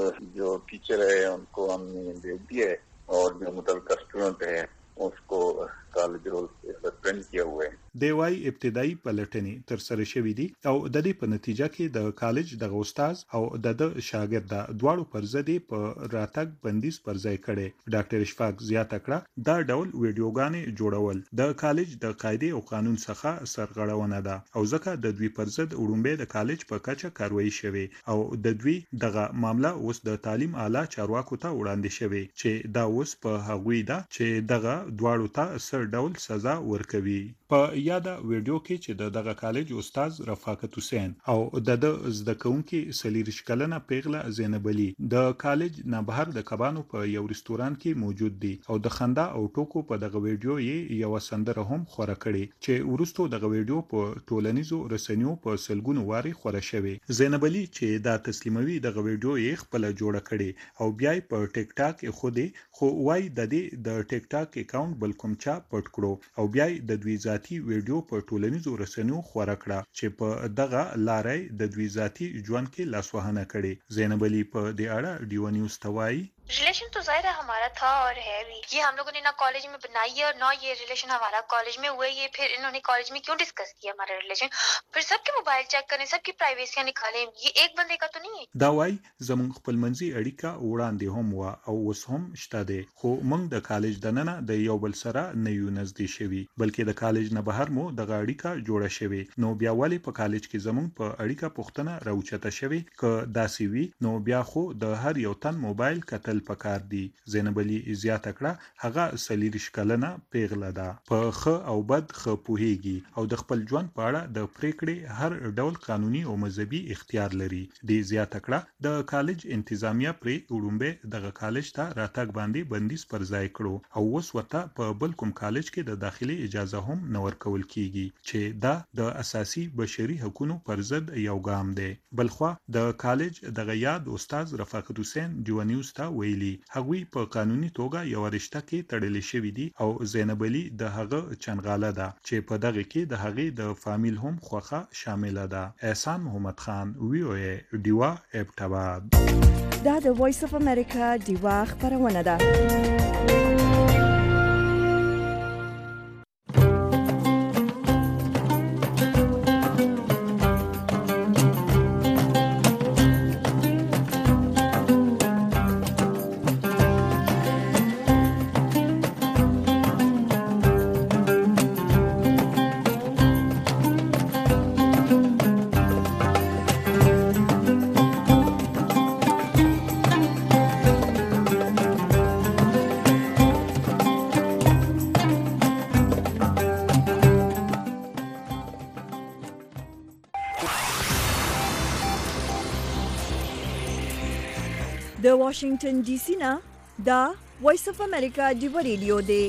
P: जो टीचर है उनको हमने भेज दिया है और जो मुतल्लिका स्टूडेंट है उसको कॉलेज रोल सस्पेंड किया हुआ है.
O: دی وايي ابتدایي پلټنې تر سره شوې دي او د دې په نتیجه کې د کالج د استاد او د شاګرد د دواړو پر ضد په راتګ بندیز پر ځای کړي. ډاکټر اشفاق زیاته کړه دا ډول ویډیوګانې جوړول د کالج د قاعده او قانون څخه سرغړونه ده او ځکه د دوی پر ضد وړومبه د کالج په کچه کاروایی شوه او د دوی دغه معاملې اوس د تعلیم اعلی چارواکو ته وړاندې شوه چې دا اوس په هغوی ده چې دغه دواړو ته سر ډول سزا ورکوي. په یاده ویډیو کې چې دغه کالج استاد رفاقت حسین او د زده کوونکي سلیریش کلنه پیغله زینب علي د کالج نه بهر د کبانو په یو رستوران کې موجود دي او د خندا او ټوکو په دغه ویډیو یې یو سندره هم خوره کړي چې ورستو دغه ویډیو په ټولنیزو رسنیو په سلګونو واري خوره شوی. زینب علي چې دا تسلیموي دغه ویډیو یې خپل جوړه کړي او بیا په ټیک ټاک خو وای د دې د ټیک ټاک اکاونټ بل کوم چا پټ کړو او بیا د دوی ذاتی ویډیو په ټولنیزو رسنیو خوره کړه چې په دغه لارې د دوی ذاتی ژوند کې لاسوهنه کړي. زینب علي په دې اړه ډیو نیوز ته وایي
X: रिलेशन तो जाहिर है हमारा था और है भी. ये हम लोगों ने ना कॉलेज में बनाई है और ना ये रिलेशन हमारा कॉलेज में हुआ है. ये फिर इन्होंने कॉलेज में क्यों डिस्कस किया हमारा रिलेशन? फिर सबके मोबाइल चेक करें, सबकी प्राइवेसियां निकालें. ये एक बंदे का तो नहीं है.
O: دا وای زمون خپلمنځي اړیکه وړاندې هم وا او اوس هم شته ده خو موږ د کالج دننه د یو بل سره نه یو نږدې شوي بلکې د کالج نه بهر مو د اړیکه جوړه شوی. نو بیا ولی په کالج کې زمون په اړیکه پښتنه راوچته شوی ک داسي وی نو بیا خو د هر یو تن موبایل کتل کول پکار دي. زینب علي زیاته کړه هغه 40 کلنه پیغله ده، په ښه او بد ښه پوهیږي او د خپل ژوند په اړه د پریکړې هر ډول قانوني او مذهبي اختیار لري. د زیاته کړه د کالج انتظامیه پرې وړومبه دغه کالج ته راتګ باندې بندیز پر ځای کړو او اوس ورته په بل کوم کالج کې د داخلي اجازه هم نه ورکول کیږي چې دا د اساسي بشري حقوقو پر ضد یو ګام دی. بلخوا د کالج دغه یاد استاد رفاقت حسین جوانیوز ته ویلي هغوی په قانوني توګه یو رشته کې تړلې شوی دي او زینب علي د هغه چنغاله ده چې په دغه کې د هغې د فامیل هم خوخه شامل ده. احسان محمد خان وی او ای دیوا ابټاباد.
I: دا د وایس اف امریکا دیوا خبرونه ده. د واشنگټن ډي سي نه دا وایس اف امریکا دی ریډیو دی.